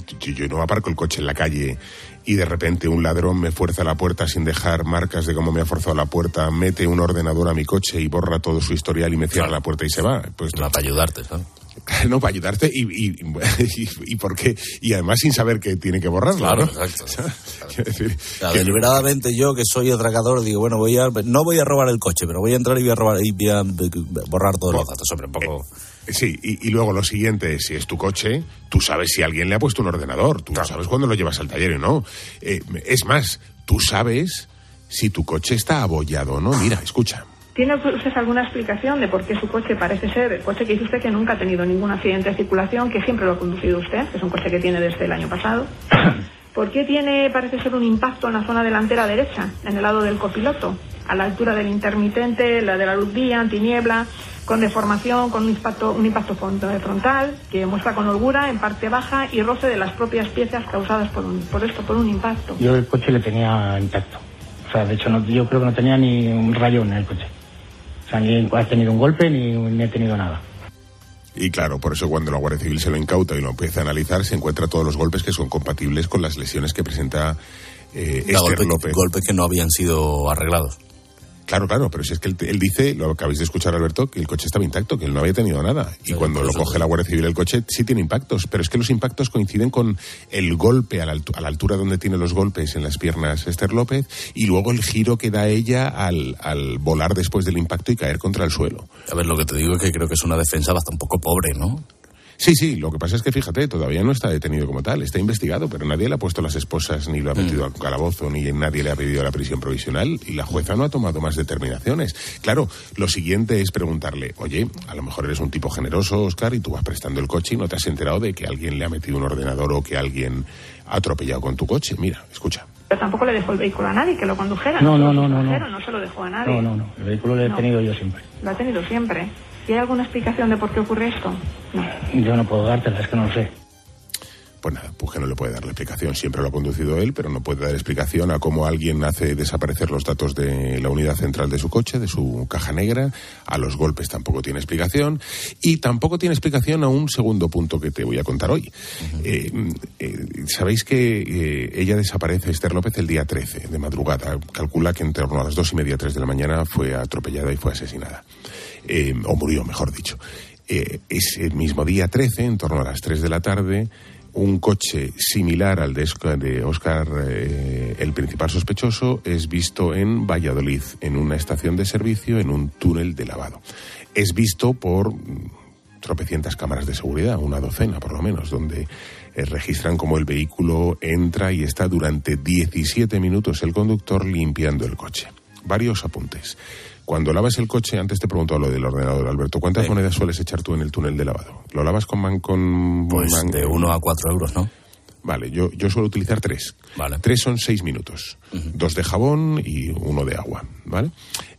yo no aparco el coche en la calle y de repente un ladrón me fuerza la puerta sin dejar marcas de cómo me ha forzado la puerta, mete un ordenador a mi coche y borra todo su historial y me cierra claro. la puerta y se va. Pues no, para ayudarte, ¿sabes? No, para ayudarte y, y, y, y por qué, y además sin saber que tiene que borrarlo. Claro, ¿no? exacto. Claro. Quiero decir, claro, que deliberadamente yo, que soy atracador, digo, bueno, voy a, no voy a robar el coche, pero voy a entrar y voy a robar y voy a borrar todos bueno, los datos. Hombre, un poco... Eh, sí, y, y luego lo siguiente, si es tu coche, tú sabes si alguien le ha puesto un ordenador, tú claro. sabes cuándo lo llevas al taller y no. Eh, es más, tú sabes si tu coche está abollado o no. Mira, escucha. ¿Tiene usted alguna explicación de por qué su coche parece ser el coche que dice usted que nunca ha tenido ningún accidente de circulación, que siempre lo ha conducido usted, que es un coche que tiene desde el año pasado? ¿Por qué tiene, parece ser, un impacto en la zona delantera derecha, en el lado del copiloto, a la altura del intermitente, la de la luz guía, antiniebla, con deformación, con un impacto, un impacto frontal, que muestra con holgura, en parte baja, y roce de las propias piezas causadas por, un, por esto, por un impacto? Yo el coche le tenía intacto. O sea, de hecho, no, yo creo que no tenía ni un rayón en el coche. O sea, ni ha tenido un golpe ni, ni he tenido nada. Y claro, por eso cuando la Guardia Civil se lo incauta y lo empieza a analizar, se encuentra todos los golpes que son compatibles con las lesiones que presenta eh, Esther golpe, López. Golpes que no habían sido arreglados. Claro, claro, pero si es que él, él dice, lo acabáis de escuchar, Alberto, que el coche estaba intacto, que él no había tenido nada. Y sí, cuando lo coge la Guardia Civil el coche, sí tiene impactos, pero es que los impactos coinciden con el golpe a la, a la altura donde tiene los golpes en las piernas Esther López y luego el giro que da ella al, al volar después del impacto y caer contra el suelo. A ver, lo que te digo es que creo que es una defensa bastante un poco pobre, ¿no? Sí, sí, lo que pasa es que, fíjate, todavía no está detenido como tal, está investigado, pero nadie le ha puesto las esposas, ni lo ha metido al calabozo, ni nadie le ha pedido la prisión provisional, y la jueza no ha tomado más determinaciones. Claro, lo siguiente es preguntarle, oye, a lo mejor eres un tipo generoso, Óscar, y tú vas prestando el coche y no te has enterado de que alguien le ha metido un ordenador o que alguien ha atropellado con tu coche. Mira, escucha. Pero tampoco le dejó el vehículo a nadie que lo condujera. No, no, no, no. No, no se lo dejó a nadie. No, no, no, el vehículo lo he no. tenido yo siempre. Lo ha tenido siempre. ¿Y hay alguna explicación de por qué ocurre esto? No. Yo no puedo dártela, es que no lo sé. Pues nada, pues que no le puede dar la explicación. Siempre lo ha conducido él, pero no puede dar explicación a cómo alguien hace desaparecer los datos de la unidad central de su coche, de su caja negra. A los golpes tampoco tiene explicación. Y tampoco tiene explicación a un segundo punto que te voy a contar hoy. Uh-huh. eh, eh, Sabéis que eh, ella desaparece, Esther López, el día trece de madrugada. Calcula que en torno a las dos y media, tres de la mañana fue atropellada y fue asesinada. Eh, o murió, mejor dicho. Eh, ese mismo día trece, en torno a las tres de la tarde, un coche similar al de Óscar, eh, el principal sospechoso, es visto en Valladolid, en una estación de servicio, en un túnel de lavado. Es visto por tropecientas cámaras de seguridad, una docena por lo menos, donde eh, registran cómo el vehículo entra y está durante diecisiete minutos el conductor limpiando el coche. Varios apuntes. Cuando lavas el coche, antes te he preguntado lo del ordenador, Alberto, ¿cuántas sí. monedas sueles echar tú en el túnel de lavado? ¿Lo lavas con man con Pues man... de uno a cuatro euros, ¿no? Vale, yo, yo suelo utilizar tres. Vale. Tres son seis minutos. Uh-huh. Dos de jabón y uno de agua, ¿vale?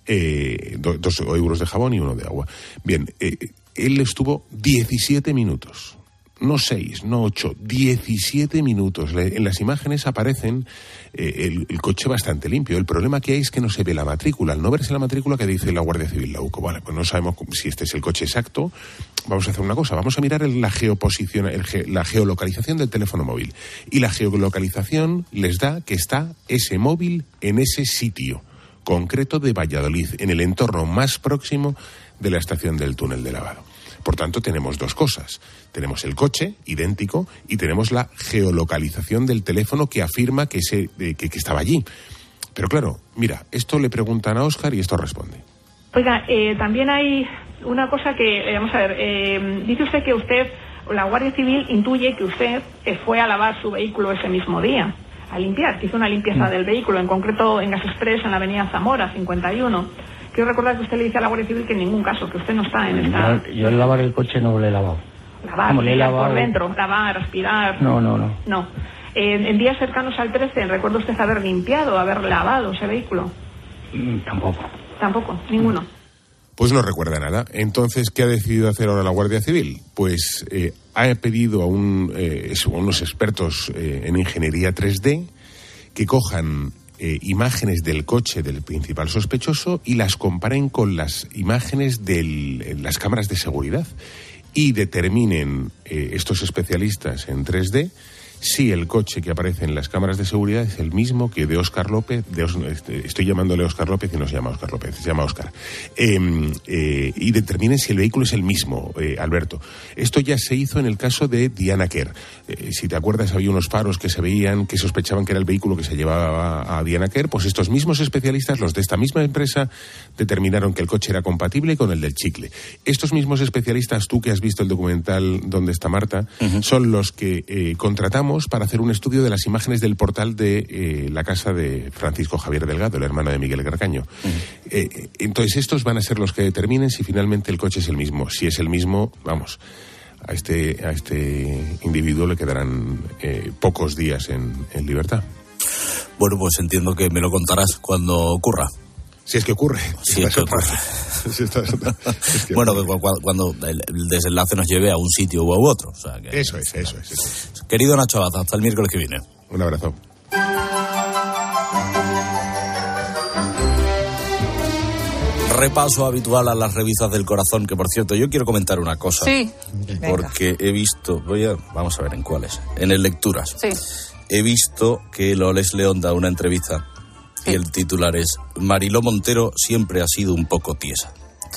Eh, do, dos euros de jabón y uno de agua. Bien, eh, él estuvo diecisiete minutos no seis, no ocho, diecisiete minutos. En las imágenes aparecen eh, el, el coche bastante limpio. El problema que hay es que no se ve la matrícula. Al no verse la matrícula, ¿qué dice la Guardia Civil, la U C O? Vale, pues no sabemos si este es el coche exacto. Vamos a hacer una cosa, vamos a mirar el, la geoposición, el ge, la geolocalización del teléfono móvil. Y la geolocalización les da que está ese móvil en ese sitio concreto de Valladolid, en el entorno más próximo de la estación del túnel de lavado. Por tanto, tenemos dos cosas. Tenemos el coche, idéntico, y tenemos la geolocalización del teléfono que afirma que, ese, eh, que, que estaba allí. Pero claro, mira, esto le preguntan a Óscar y esto responde. Oiga, eh, también hay una cosa que, eh, vamos a ver, eh, dice usted que usted, la Guardia Civil intuye que usted eh, fue a lavar su vehículo ese mismo día, a limpiar, que hizo una limpieza mm. del vehículo, en concreto en Gas Express, en la avenida Zamora, cincuenta y uno. Quiero recordar que usted le dice a la Guardia Civil que en ningún caso, que usted no está en esta... Yo, yo el lavar el coche no lo he lavado. Lavar, le he lavado por dentro, lavar, aspirar... No, no, no. No. En, en días cercanos al trece, ¿recuerda usted haber limpiado, haber lavado ese vehículo? Mm, tampoco. Tampoco, ninguno. Pues no recuerda nada. Entonces, ¿qué ha decidido hacer ahora la Guardia Civil? Pues eh, ha pedido a un, eh, unos expertos eh, en ingeniería tres D que cojan eh, imágenes del coche del principal sospechoso y las comparen con las imágenes de las cámaras de seguridad y determinen eh, estos especialistas en tres D si el coche que aparece en las cámaras de seguridad es el mismo que de Óscar López, de Os, estoy llamándole Óscar López y no se llama Óscar López, se llama Óscar, eh, eh, y determinen si el vehículo es el mismo, eh, Alberto. Esto ya se hizo en el caso de Diana Kerr. Eh, si te acuerdas, había unos faros que se veían, que sospechaban que era el vehículo que se llevaba a Diana Kerr, pues estos mismos especialistas, los de esta misma empresa, determinaron que el coche era compatible con el del chicle. Estos mismos especialistas, tú que has visto el documental ¿Dónde está Marta?, uh-huh. son los que eh, contratamos para hacer un estudio de las imágenes del portal de eh, la casa de Francisco Javier Delgado, el hermano de Miguel Garcaño. Uh-huh. Eh, entonces estos van a ser los que determinen si finalmente el coche es el mismo. Si es el mismo, vamos, a este, a este individuo le quedarán eh, pocos días en, en libertad. Bueno, pues entiendo que me lo contarás cuando ocurra. Si es que ocurre. Si es que ocurre. Si está, es que bueno, ocurre. cuando, cuando el, el desenlace nos lleve a un sitio u a otro. O sea, que, eso es, eso es, eso es. Querido Nacho Abad, hasta el miércoles que viene. Un abrazo. Repaso habitual a las revistas del corazón, que por cierto, yo quiero comentar una cosa. Sí. Porque he visto, voy a, vamos a ver en cuáles, en el Lecturas. Sí. He visto que Loles León da una entrevista. Y el titular es: Mariló Montero siempre ha sido un poco tiesa.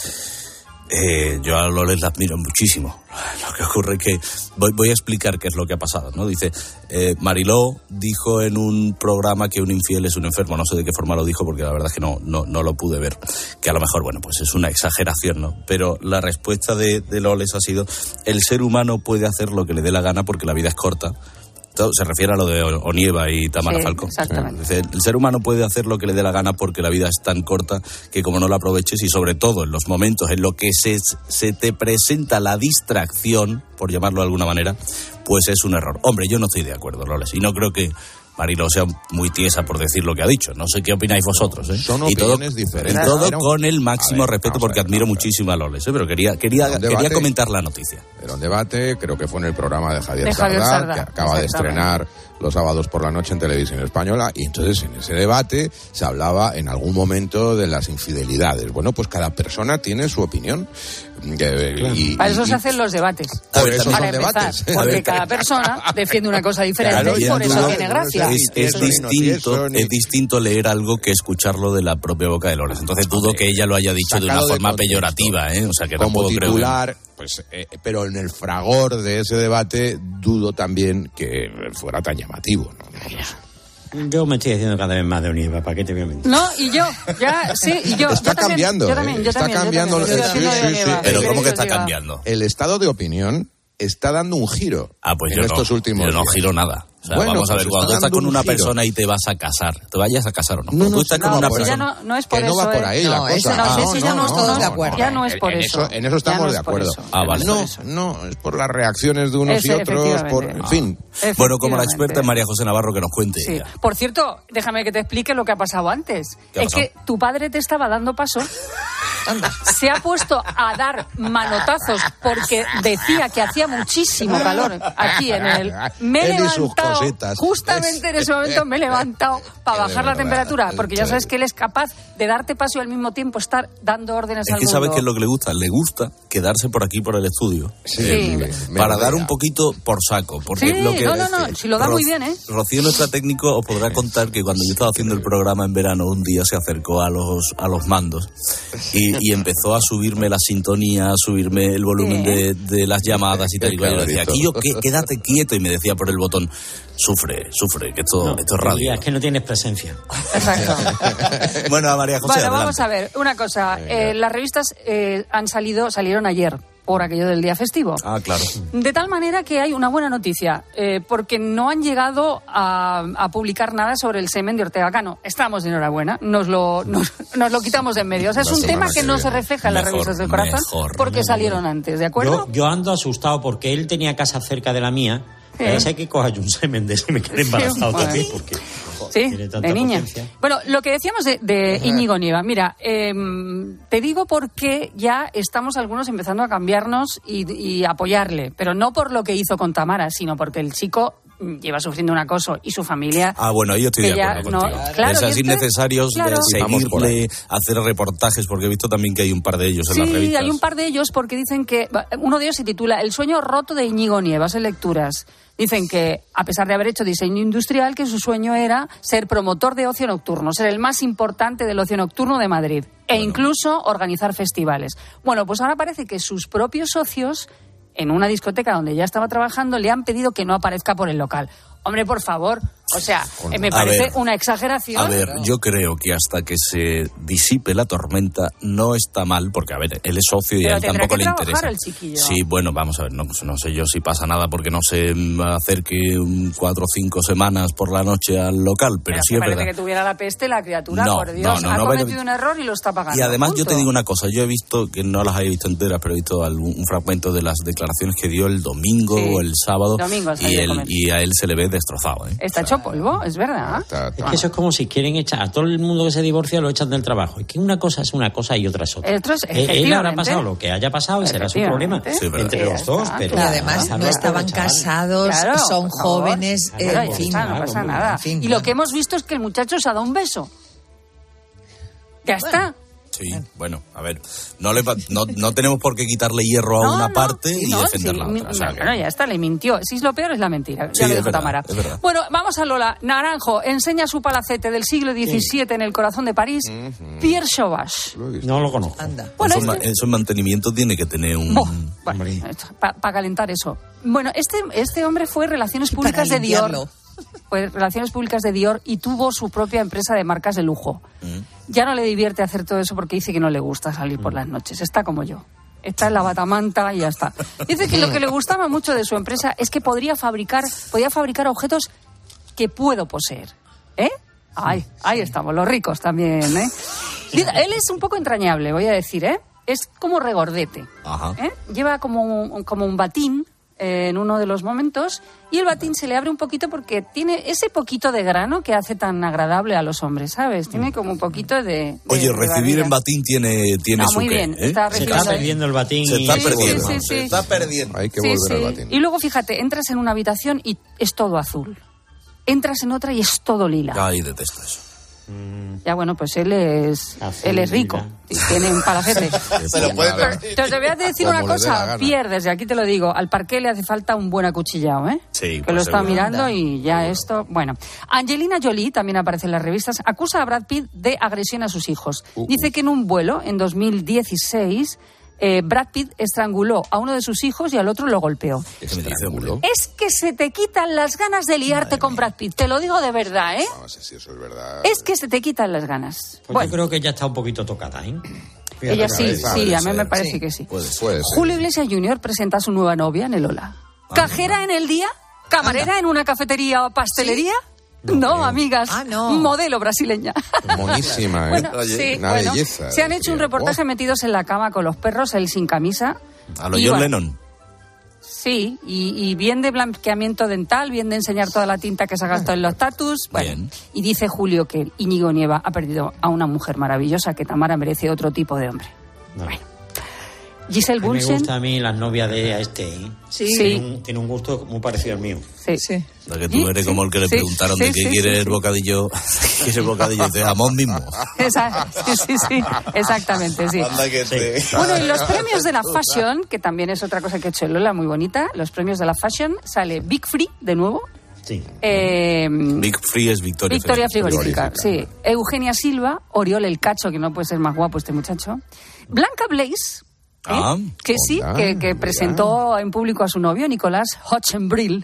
Eh, yo a Loles la admiro muchísimo. Lo que ocurre es que voy, voy a explicar qué es lo que ha pasado, ¿no? Dice, eh, Mariló dijo en un programa que un infiel es un enfermo. No sé de qué forma lo dijo porque la verdad es que no, no, no lo pude ver. Que a lo mejor, bueno, pues es una exageración, ¿no? Pero la respuesta de, de Loles ha sido: el ser humano puede hacer lo que le dé la gana porque la vida es corta. Se refiere a lo de Onieva y Tamara sí, Falcó. Exactamente. El ser humano puede hacer lo que le dé la gana porque la vida es tan corta que como no la aproveches, y sobre todo en los momentos en los que se, se te presenta la distracción, por llamarlo de alguna manera, pues es un error. Hombre, yo no estoy de acuerdo, Loles, y no creo que Mariló sea muy tiesa por decir lo que ha dicho. No sé qué opináis vosotros, ¿eh? Son y todo, opiniones diferentes. Y todo Era un... con el máximo ver, respeto, porque ver, admiro ver. muchísimo a Loles, ¿eh? Pero quería, quería, Era un quería debate, comentar la noticia. Era un debate, creo que fue en el programa de Javier, de Javier Sardá, Sardá, que acaba de estrenar los sábados por la noche en Televisión Española, y entonces en ese debate se hablaba en algún momento de las infidelidades. Bueno, pues cada persona tiene su opinión. Claro. Y, para eso y, se hacen los debates. Por eso para son empezar, debates. porque cada persona defiende una cosa diferente, Claro, y por eso no, tiene gracia. Es, es, Eso, distinto, ni eso, ni... es distinto leer algo que escucharlo de la propia boca de Loles. Entonces dudo Hombre, que ella lo haya dicho de una sacado de forma contexto, peyorativa, ¿eh? O sea, que como tampoco titular, creo que... pues, eh, pero en el fragor de ese debate dudo también que fuera tan llamativo, ¿no? No, no sé. Yo me estoy haciendo cada vez más de Onieva, ¿para qué te voy a mentir? No, y yo, ya, sí, y yo. Está yo también, cambiando, yo también, yo está también, cambiando. Yo también, Sí, yo sí, también, sí, yo sí. también, Pero yo ¿cómo que también, está yo también. cambiando? El estado de opinión está dando un giro Ah, pues en yo estos no, últimos yo no días. giro nada. O sea, Bueno, vamos a pues ver, cuando tú está estás con dando una un giro. persona y te vas a casar, ¿te vayas a casar o no? No, Cuando no, tú estás no, con una pues ya persona... no, no es por que eso. no va por ¿eh? ahí no, la cosa. Eso no, Ah, eso ya no, no, no, no, no, no, ya no es en- por en eso. En eso estamos Ya no de es por acuerdo. eso, Ah, ya vale. no No, es por eso. no, es por las reacciones de unos Ese, y otros, por, en efectivamente. fin. Bueno, como la Efectivamente. experta es María José Navarro, que nos cuente Sí. ella. Por cierto, déjame que te explique lo que ha pasado antes. ¿Qué ha Es pasado? que tu padre te estaba dando paso se ha puesto a dar manotazos porque decía que hacía muchísimo calor aquí en el... Me he levantado, justamente en ese momento me he levantado para bajar la temperatura, porque ya sabes que él es capaz de darte paso y al mismo tiempo estar dando órdenes al mundo. Es que sabes qué es lo que le gusta, le gusta quedarse por aquí, por el estudio, sí, eh, sí. para dar un poquito por saco. Porque sí, lo que, no, no, no, si lo da Ro- muy bien, ¿eh? Rocío, nuestra técnico, os podrá contar que cuando yo estaba haciendo el programa en verano, un día se acercó a los a los mandos y, y empezó a subirme la sintonía, a subirme el volumen de, de las llamadas y tal y cual. Yo le decía, aquí yo, qué, quédate quieto, y me decía por el botón, sufre, sufre, que esto, No, esto es radio. Es que no tienes presencia. Exacto. Bueno, a María José, Bueno, adelante. vamos a ver, una cosa. Eh, las revistas eh, han salido, salieron ayer, por aquello del día festivo. Ah, claro. De tal manera que hay una buena noticia, eh, porque no han llegado a, a publicar nada sobre el semen de Ortega Cano. Estamos de enhorabuena, nos lo, nos, nos lo quitamos de en medio. O sea, es La un tema semana que que no viene. se refleja en las Mejor, revistas del corazón, mejor. porque salieron antes, ¿de acuerdo? Yo, yo ando asustado porque él tenía casa cerca de la mía. Sí. A veces hay que coger un semen de ese y me quedé embarazado bueno. también. Porque, Sí, tiene tanta de niña. potencia. Bueno, lo que decíamos de, de Íñigo Nieva, mira, eh, te digo porque ya estamos algunos empezando a cambiarnos y, y apoyarle, pero no por lo que hizo con Tamara, sino porque el chico lleva sufriendo un acoso y su familia... Ah, bueno, yo estoy que de ya acuerdo no- contigo. claro, es y así esto es- necesarios claro. de Vamos por seguirle, hacer reportajes, porque he visto también que hay un par de ellos en las Sí, revistas. hay un par de ellos porque dicen que... Uno de ellos se titula El sueño roto de Íñigo Nievas en lecturas. Dicen que, a pesar de haber hecho diseño industrial, que su sueño era ser promotor de ocio nocturno, ser el más importante del ocio nocturno de Madrid e incluso organizar festivales. Bueno, pues ahora parece que sus propios socios, en una discoteca donde ya estaba trabajando, le han pedido que no aparezca por el local. Hombre, por favor, o sea, eh, me A parece ver, una exageración. A ver, yo creo que hasta que se disipe la tormenta no está mal, porque, a ver, él es socio y Pero a él tendrá tampoco que le trabajar interesa. el chiquillo. Sí, bueno, vamos a ver, no, no sé yo si pasa nada porque no se acerque un cuatro o cinco semanas por la noche al local, pero, Pero sí que es parece verdad. que tuviera la peste la criatura, No, por Dios. no, no, ha no, cometido pero- un error y lo está pagando. Y además yo punto. te digo una cosa, yo he visto, que no las he visto enteras, pero he visto algún, un fragmento de las declaraciones que dio el domingo Sí. o el sábado, Domingo, y, salió a él, comer. y a él se le ve destrozado, ¿eh? Está hecho polvo, es verdad. Es que eso es como si quieren echar a todo el mundo que se divorcia, lo echan del trabajo. Es que una cosa es una cosa y otra es otra. Esto es- Eh, Él habrá efectivamente. pasado lo que haya pasado y será su problema Efectivamente. Sí, entre verdad. los dos. Pero Y además dejarlo no estaban aprovechar. casados, Claro, son por favor. jóvenes, eh, Claro, en ya fin. está, no pasa hombre, nada. en fin, y claro. lo que hemos visto es que el muchacho se ha dado un beso. Ya está. Sí, bueno, a ver, no, le, va- no, no tenemos por qué quitarle hierro a No, una no, parte y no, defender sí, la mi- otra. O sea, que- Bueno, ya está, le mintió. Si es lo peor, es la mentira. Sí, Ya lo es dijo verdad, Tamara. es verdad. Bueno, vamos a Lola. Naranjo enseña su palacete del siglo diecisiete en el corazón de París. Pierre Sauvage. No lo conozco. Bueno, eso, ma- este- eso en mantenimiento tiene que tener un... Para calentar eso. Bueno, este, este hombre fue Relaciones Públicas de Dior. limpiarlo. Fue Relaciones Públicas de Dior y tuvo su propia empresa de marcas de lujo. Ya no le divierte hacer todo eso porque dice que no le gusta salir por las noches. Está como yo. Está en la batamanta y ya está. Dice que lo que le gustaba mucho de su empresa es que podría fabricar, podía fabricar objetos que puedo poseer. ¿Eh? Ay, ahí estamos, los ricos también, ¿eh? Dice, él es un poco entrañable, voy a decir, ¿eh? Es como regordete. Ajá. ¿eh? Lleva como un, como un batín eh, en uno de los momentos y el batín se le abre un poquito porque tiene ese poquito de grano que hace tan agradable a los hombres, ¿sabes? Tiene como un poquito de... de- Oye, de recibir barriga. en batín tiene, tiene Ah, su muy qué, bien, ¿eh? está Se recibiendo- está perdiendo el batín. Se está y- perdiendo, sí, sí, se sí. está perdiendo. Hay que Sí, volver sí. al batín. Y luego, fíjate, entras en una habitación y es todo azul. Entras en otra y es todo lila. Ay, detesto eso. Ya bueno, pues él es él es rico y tiene un palacete. Se lo puede Pero te, te voy a decir Como una le dé la cosa, gana. pierdes, y aquí te lo digo, al parqué le hace falta un buen acuchillado, ¿eh? Sí, que pues lo está seguro. mirando y ya esto... Bueno, Angelina Jolie, también aparece en las revistas, acusa a Brad Pitt de agresión a sus hijos. Uh, uh. Dice que en un vuelo, en dos mil dieciséis, eh, Brad Pitt estranguló a uno de sus hijos y al otro lo golpeó. ¿Qué me dice, hombre? Es que se te quitan las ganas de liarte con Brad Pitt, te lo digo de verdad, ¿eh? No sé si eso es verdad. Es que se te quitan las ganas. Pues Bueno, yo creo que ella está un poquito tocada, ¿eh? Fíjate, ella a sí, ver, sí, puede a mí ser, me parece sí. que sí. Puede ser. Puede ser. Julio Iglesias junior presenta a su nueva novia en el Ola. ¿Cajera en el día? ¿Camarera en una cafetería o pastelería? No, amigas. Ah, no. Modelo brasileña. Monísima, ¿eh? Bueno, Oye, sí, una bueno, belleza, se han hecho un decía. reportaje Oh. metidos en la cama con los perros, él sin camisa. A lo Y John bueno, Lennon. Sí, y, y bien de blanqueamiento dental, bien de enseñar toda la tinta que se ha gastado en los tatus. Bueno, y dice Julio que Íñigo Nieva ha perdido a una mujer maravillosa, que Tamara merece otro tipo de hombre. No. Bueno. Giselle Bunsen. Me gusta a mí las novias de este, ¿eh? Sí. Tiene un, tiene un gusto muy parecido al mío. Sí, sí. La que tú eres sí, como el que le sí, preguntaron sí, de qué sí, quiere sí, el bocadillo, ¿qué quiere el bocadillo de jamón mismo? Exacto, sí, sí, sí, exactamente, sí. Que te... sí. Bueno, y los premios de la Fashion, que también es otra cosa que ha hecho Lola, muy bonita, los premios de la Fashion, sale Big Free, de nuevo. Sí. Eh, Big Free es Victoria, Victoria Frigorífica. Frigorífica, sí. Eugenia Silva, Oriol el Cacho, que no puede ser más guapo este muchacho. Blanca Blaze. ¿Eh? Ah, que sí, onda, que, que presentó en público a su novio, Nicolás Hochenbril.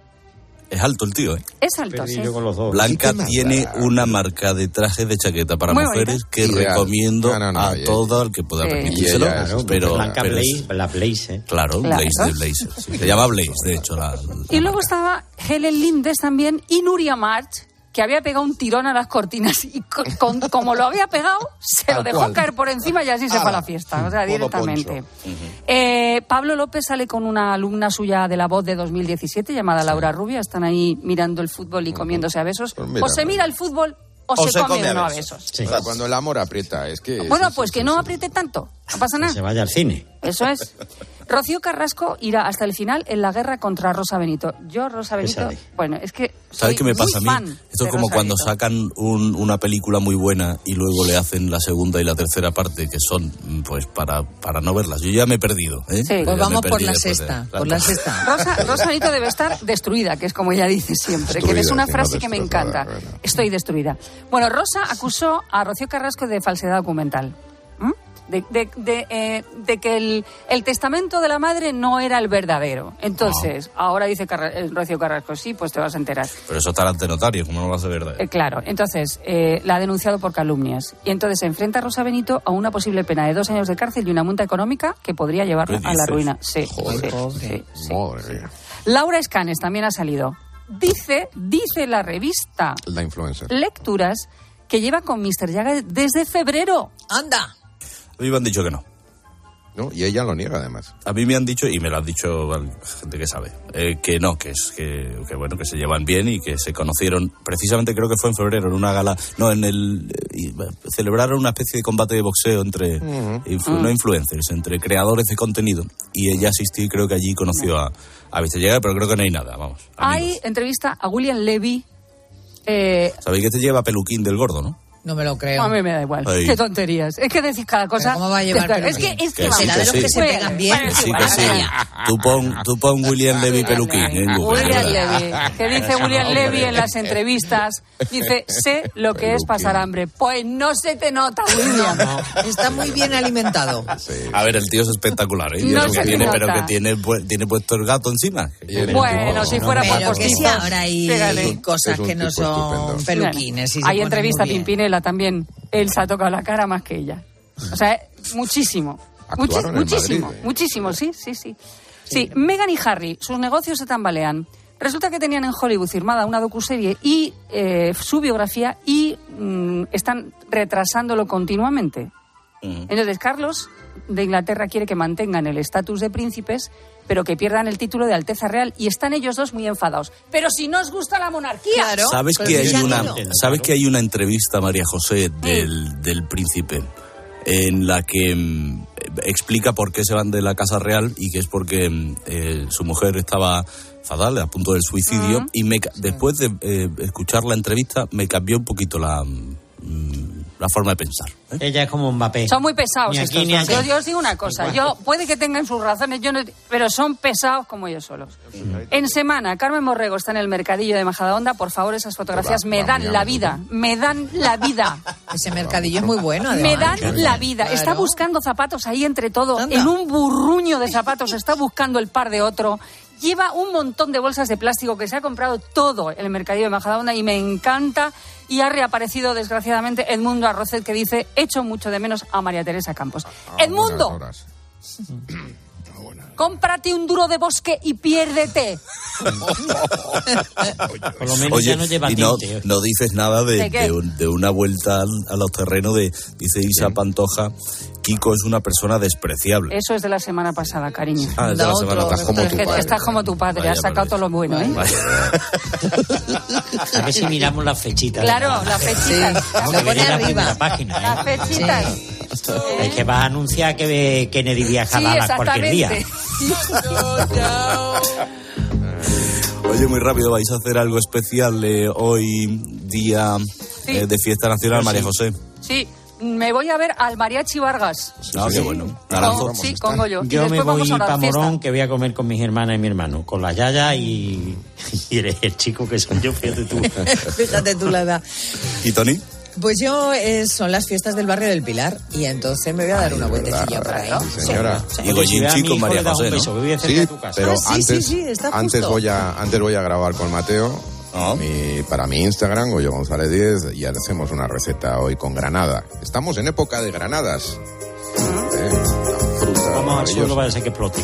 Es alto el tío, ¿eh? Es alto, sí. Con los dos. Blanca tiene una marca de trajes de chaqueta para muy mujeres bonita. Que Ideal. Recomiendo no, no, no, a yeah. todo el que pueda sí. permitírselo. Yeah, claro, pero, Blanca pero Blaze, la Blaze, ¿eh? Claro, claro. Blaze de Blaze. Sí. Se llama Blaze, de hecho. La, la y luego marca. Estaba Helen Lindes también y Nuria March, que había pegado un tirón a las cortinas y con, con, como lo había pegado, se lo dejó cual? caer por encima y así se ah, fue a la fiesta, o sea, directamente. Uh-huh. Eh, Pablo López sale con una alumna suya de La Voz de dos mil diecisiete llamada sí. Laura Rubia, están ahí mirando el fútbol y comiéndose a besos. Pues mira, o se mira el fútbol o, o se, se come, come uno a besos. A besos. Sí. O sea, cuando el amor aprieta, es que... Bueno, sí, pues sí, que no sí. apriete tanto, no pasa nada. Que se vaya al cine. Eso es. Rocío Carrasco irá hasta el final en la guerra contra Rosa Benito. Yo, Rosa Benito, bueno, es que ¿sabes qué me pasa a mí? Esto es como Rosa cuando Benito. sacan un, una película muy buena y luego le hacen la segunda y la tercera parte, que son, pues, para, para no verlas. Yo ya me he perdido, ¿eh? Sí. Pues vamos por la sexta, de, por la sexta. Rosa, Rosa Benito debe estar destruida, que es como ella dice siempre, destruida, que es una frase que me encanta. Bueno. Estoy destruida. Bueno, Rosa acusó a Rocío Carrasco de falsedad documental. ¿Mm? De, de, de, eh, de que el, el testamento de la madre no era el verdadero. Entonces, oh. ahora dice Carra, eh, Rocío Carrasco, sí, pues te vas a enterar. Pero eso está ante notario, ¿cómo no lo vas a ver? Eh, claro, entonces, eh, la ha denunciado por calumnias. Y entonces se enfrenta a Rosa Benito a una posible pena de dos años de cárcel y una multa económica que podría llevarla a la ruina. Sí, Joder, sí, sí, sí, Madre sí. mía. Laura Escanes también ha salido. Dice, dice la revista La influencer. Lecturas que lleva con mister Jagger desde febrero. ¡Anda! A mí me han dicho que no. No, y ella lo niega además. A mí me han dicho, y me lo han dicho gente que sabe, eh, que no, que es que, que bueno, que se llevan bien y que se conocieron, precisamente creo que fue en febrero, en una gala, no, en el, eh, celebraron una especie de combate de boxeo entre, uh-huh. influ, uh-huh. no influencers, entre creadores de contenido, y ella asistió y creo que allí conoció a, a mister Jagger, pero creo que no hay nada, vamos. Amigos. Hay entrevista a William Levy. Eh... Sabéis que te lleva peluquín del gordo, ¿no? No me lo creo. A mí me da igual. Ahí. Qué tonterías. Es que decís cada cosa. ¿Pero cómo va a llevar es que es que, que será sí, de los sí. que se pegan bien. Que sí, que sí. Tú pon, tú pon William Levy peluquín en Google. William Levy. ¿Qué dice William Levy en las entrevistas? Dice, sé lo que es pasar hambre. Pues no se te nota, William. No, no. Está muy bien alimentado. Sí. A ver, el tío es espectacular, ¿eh? No que se tiene, nota. pero que tiene, tiene puesto el gato encima. Bueno, no, si fuera pero por postizo. Que sí, ahora hay Pégale. cosas que no son estupendo. Peluquines. Bueno, hay entrevista a Pimpinela también. Él se ha tocado la cara más que ella. O sea, muchísimo. Muchi- muchísimo, Madrid, ¿eh? muchísimo, sí, sí, sí. Sí, Meghan y Harry, sus negocios se tambalean. Resulta que tenían en Hollywood firmada una docuserie y eh, su biografía y mm, están retrasándolo continuamente. Uh-huh. Entonces, Carlos de Inglaterra quiere que mantengan el estatus de príncipes, pero que pierdan el título de Alteza Real, y están ellos dos muy enfadados. Pero si no os gusta la monarquía. Claro, ¿Sabes que hay una no. ¿Sabes que hay una entrevista, María José, del, sí. del príncipe, en la que mm, explica por qué se van de la Casa Real, y que es porque eh, su mujer estaba fatal, a punto del suicidio, uh-huh. y me, después de eh, escuchar la entrevista me cambió un poquito la... Mm, la forma de pensar. ¿eh? Ella es como Mbappé. Son muy pesados ni estos aquí, ni dos. Yo, yo os digo una cosa. Igual. Yo puede que tengan sus razones, yo no, pero son pesados como ellos solos. Uh-huh. En semana, Carmen Borrego está en el mercadillo de Majadahonda. Por favor, esas fotografías va, me dan va, la vida. Me dan la vida. Ese mercadillo es muy bueno. Además. Me dan la vida. Claro. Está buscando zapatos ahí entre todo. Anda. En un burruño de zapatos está buscando el par de otro. Lleva un montón de bolsas de plástico que se ha comprado todo en el mercadillo de Majadahonda y me encanta. Y ha reaparecido, desgraciadamente, Edmundo Arrocet, que dice: echo mucho de menos a María Teresa Campos. Ah, Edmundo, Cómprate un duro de bosque y piérdete. Por lo menos Oye, ya no lleva y no, tinte. no dices nada de, ¿De qué? de, un- de una vuelta al- a los terrenos de, dice Isa Pantoja, Kiko es una persona despreciable. Eso es de la semana pasada, cariño. Ah, es de la semana pasada. como tu Que padre. Estás como tu padre, Vaya, has sacado todo lo bueno, ¿eh? A ver si miramos las fechitas. Claro, las fechitas. Vamos, que viene en la primera página, ¿eh? Las fechitas. Es que vas a anunciar que Kennedy viaja Sí, a Dallas cualquier día. exactamente. Oye, muy rápido, vais a hacer algo especial eh, hoy, día Sí. eh, de fiesta nacional, Sí. María José. Sí, me voy a ver al Mariachi Vargas. Ah, qué bueno. Con- sí, con Goyo. Y Yo me después vamos voy a una para fiesta. Morón, que voy a comer con mis hermanas y mi hermano, con la Yaya y, y el, el chico que son yo, fíjate tú. Fíjate tú la edad. ¿Y Tony? Pues yo eh, son las fiestas del barrio del Pilar y entonces me voy a dar una vueltecilla por ahí. Sí, señora. Sí. Y Goyinchi con María José, ¿no? Sí, pero Ah, sí, antes, sí, sí, está antes, justo. voy a, antes voy a grabar con Mateo mi- para mi Instagram, Goyo González diez, y hacemos una receta hoy con granada. Estamos en época de granadas. Eh, una fruta Vamos al maravillosa. suelo, vaya a ser que explote.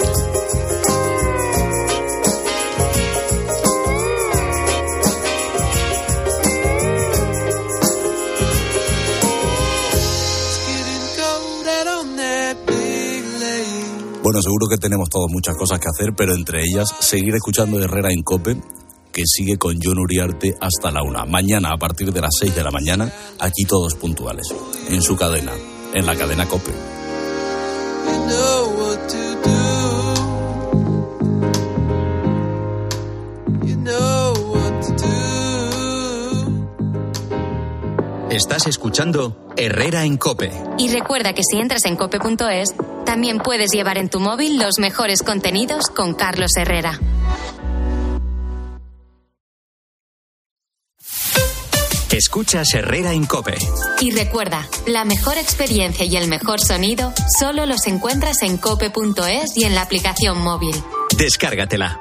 Bueno, seguro que tenemos todos muchas cosas que hacer, pero entre ellas seguir escuchando Herrera en COPE, que sigue con John Uriarte hasta la una. Mañana, a partir de las seis de la mañana, aquí todos puntuales, en su cadena, en la cadena COPE. Estás escuchando Herrera en COPE. Y recuerda que si entras en cope punto es, también puedes llevar en tu móvil los mejores contenidos con Carlos Herrera. Escuchas Herrera en COPE. Y recuerda, la mejor experiencia y el mejor sonido solo los encuentras en cope punto es y en la aplicación móvil. Descárgatela.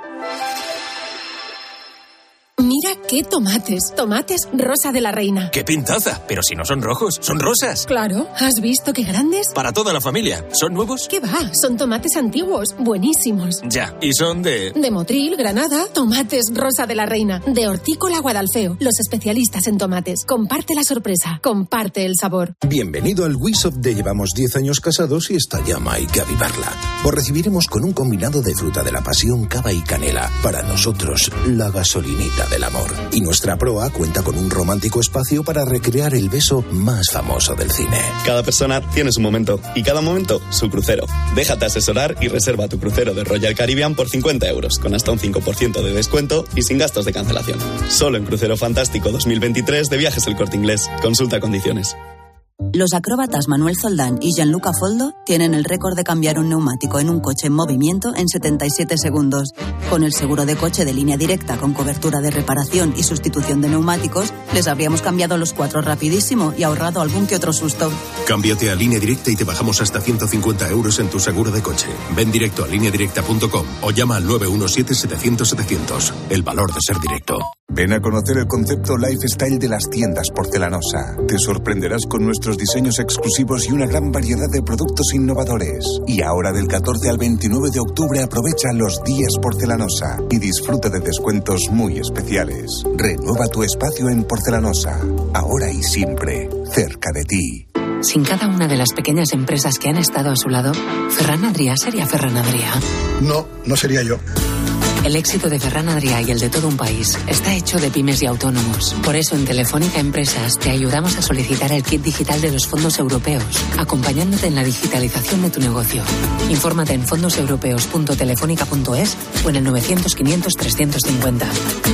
Mira qué tomates. Tomates Rosa de la Reina. ¡Qué pintaza! Pero si no son rojos, son rosas. Claro, ¿has visto qué grandes? Para toda la familia. ¿Son nuevos? ¿Qué va? Son tomates antiguos, buenísimos. Ya. ¿Y son de...? De Motril, Granada, tomates Rosa de la Reina. De Hortícola Guadalfeo, los especialistas en tomates. Comparte la sorpresa, comparte el sabor. Bienvenido al Wishop de Llevamos diez años casados y esta llama hay que avivarla. Os recibiremos con un combinado de fruta de la pasión, cava y canela. Para nosotros, la gasolinita del amor. Y nuestra proa cuenta con un romántico espacio para recrear el beso más famoso del cine. Cada persona tiene su momento y cada momento su crucero. Déjate asesorar y reserva tu crucero de Royal Caribbean por cincuenta euros, con hasta un cinco por ciento de descuento y sin gastos de cancelación. Solo en Crucero Fantástico dos mil veintitrés de Viajes El Corte Inglés. Consulta condiciones. Los acróbatas Manuel Zoldán y Gianluca Foldo tienen el récord de cambiar un neumático en un coche en movimiento en setenta y siete segundos. Con el seguro de coche de Línea Directa con cobertura de reparación y sustitución de neumáticos, les habríamos cambiado los cuatro rapidísimo y ahorrado algún que otro susto. Cámbiate a Línea Directa y te bajamos hasta ciento cincuenta euros en tu seguro de coche. Ven directo a línea directa punto com o llama al nueve uno siete setecientos setecientos. El valor de ser directo. Ven a conocer el concepto lifestyle de las tiendas Porcelanosa. Te sorprenderás con nuestros diseños exclusivos y una gran variedad de productos innovadores. Y ahora del catorce al veintinueve de octubre aprovecha los días Porcelanosa y disfruta de descuentos muy especiales. Renueva tu espacio en Porcelanosa, ahora y siempre, cerca de ti. Sin cada una de las pequeñas empresas que han estado a su lado, Ferran Adrià sería Ferran Adrià. No, no sería yo. El éxito de Ferran Adrià y el de todo un país está hecho de pymes y autónomos. Por eso en Telefónica Empresas te ayudamos a solicitar el kit digital de los fondos europeos, acompañándote en la digitalización de tu negocio. Infórmate en fondos europeos punto telefónica punto es o en el novecientos quinientos trescientos cincuenta.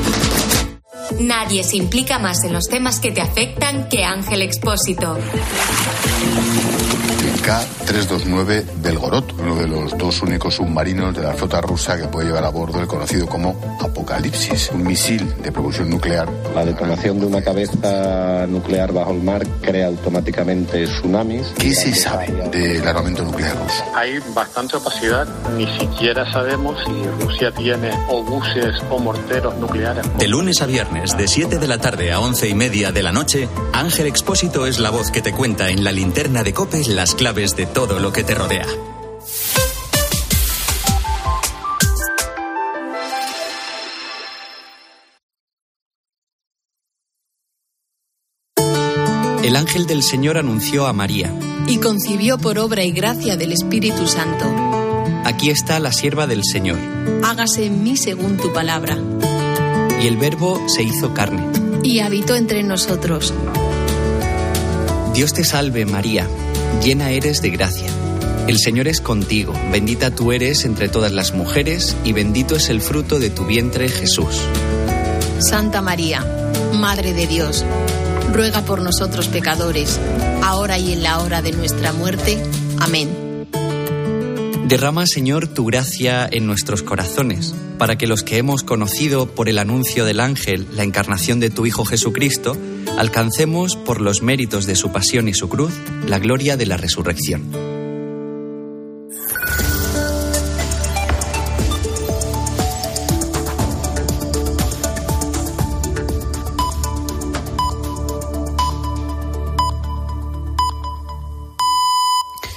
Nadie se implica más en los temas que te afectan que Ángel Expósito. K trescientos veintinueve Belgorod, uno de los dos únicos submarinos de la flota rusa que puede llevar a bordo el conocido como Apocalipsis, un misil de propulsión nuclear. La detonación de una cabeza nuclear bajo el mar crea automáticamente tsunamis. ¿Qué se sabe del armamento nuclear ruso? Hay bastante opacidad, ni siquiera sabemos si Rusia tiene obuses o morteros nucleares. De lunes a viernes, de siete de la tarde a once y media de la noche, Ángel Expósito es la voz que te cuenta en la linterna de COPE las claves de todo lo que te rodea. ángel del Señor anunció a María. Y concibió por obra y gracia del Espíritu Santo. Aquí está la sierva del Señor. Hágase en mí según tu palabra. Y el Verbo se hizo carne. Y habitó entre nosotros. Dios te salve, María, llena eres de gracia. El Señor es contigo, bendita tú eres entre todas las mujeres, y bendito es el fruto de tu vientre, Jesús. Santa María, Madre de Dios, ruega por nosotros pecadores, ahora y en la hora de nuestra muerte. Amén. Derrama, Señor, tu gracia en nuestros corazones, para que los que hemos conocido por el anuncio del ángel la encarnación de tu Hijo Jesucristo, alcancemos, por los méritos de su pasión y su cruz, la gloria de la resurrección.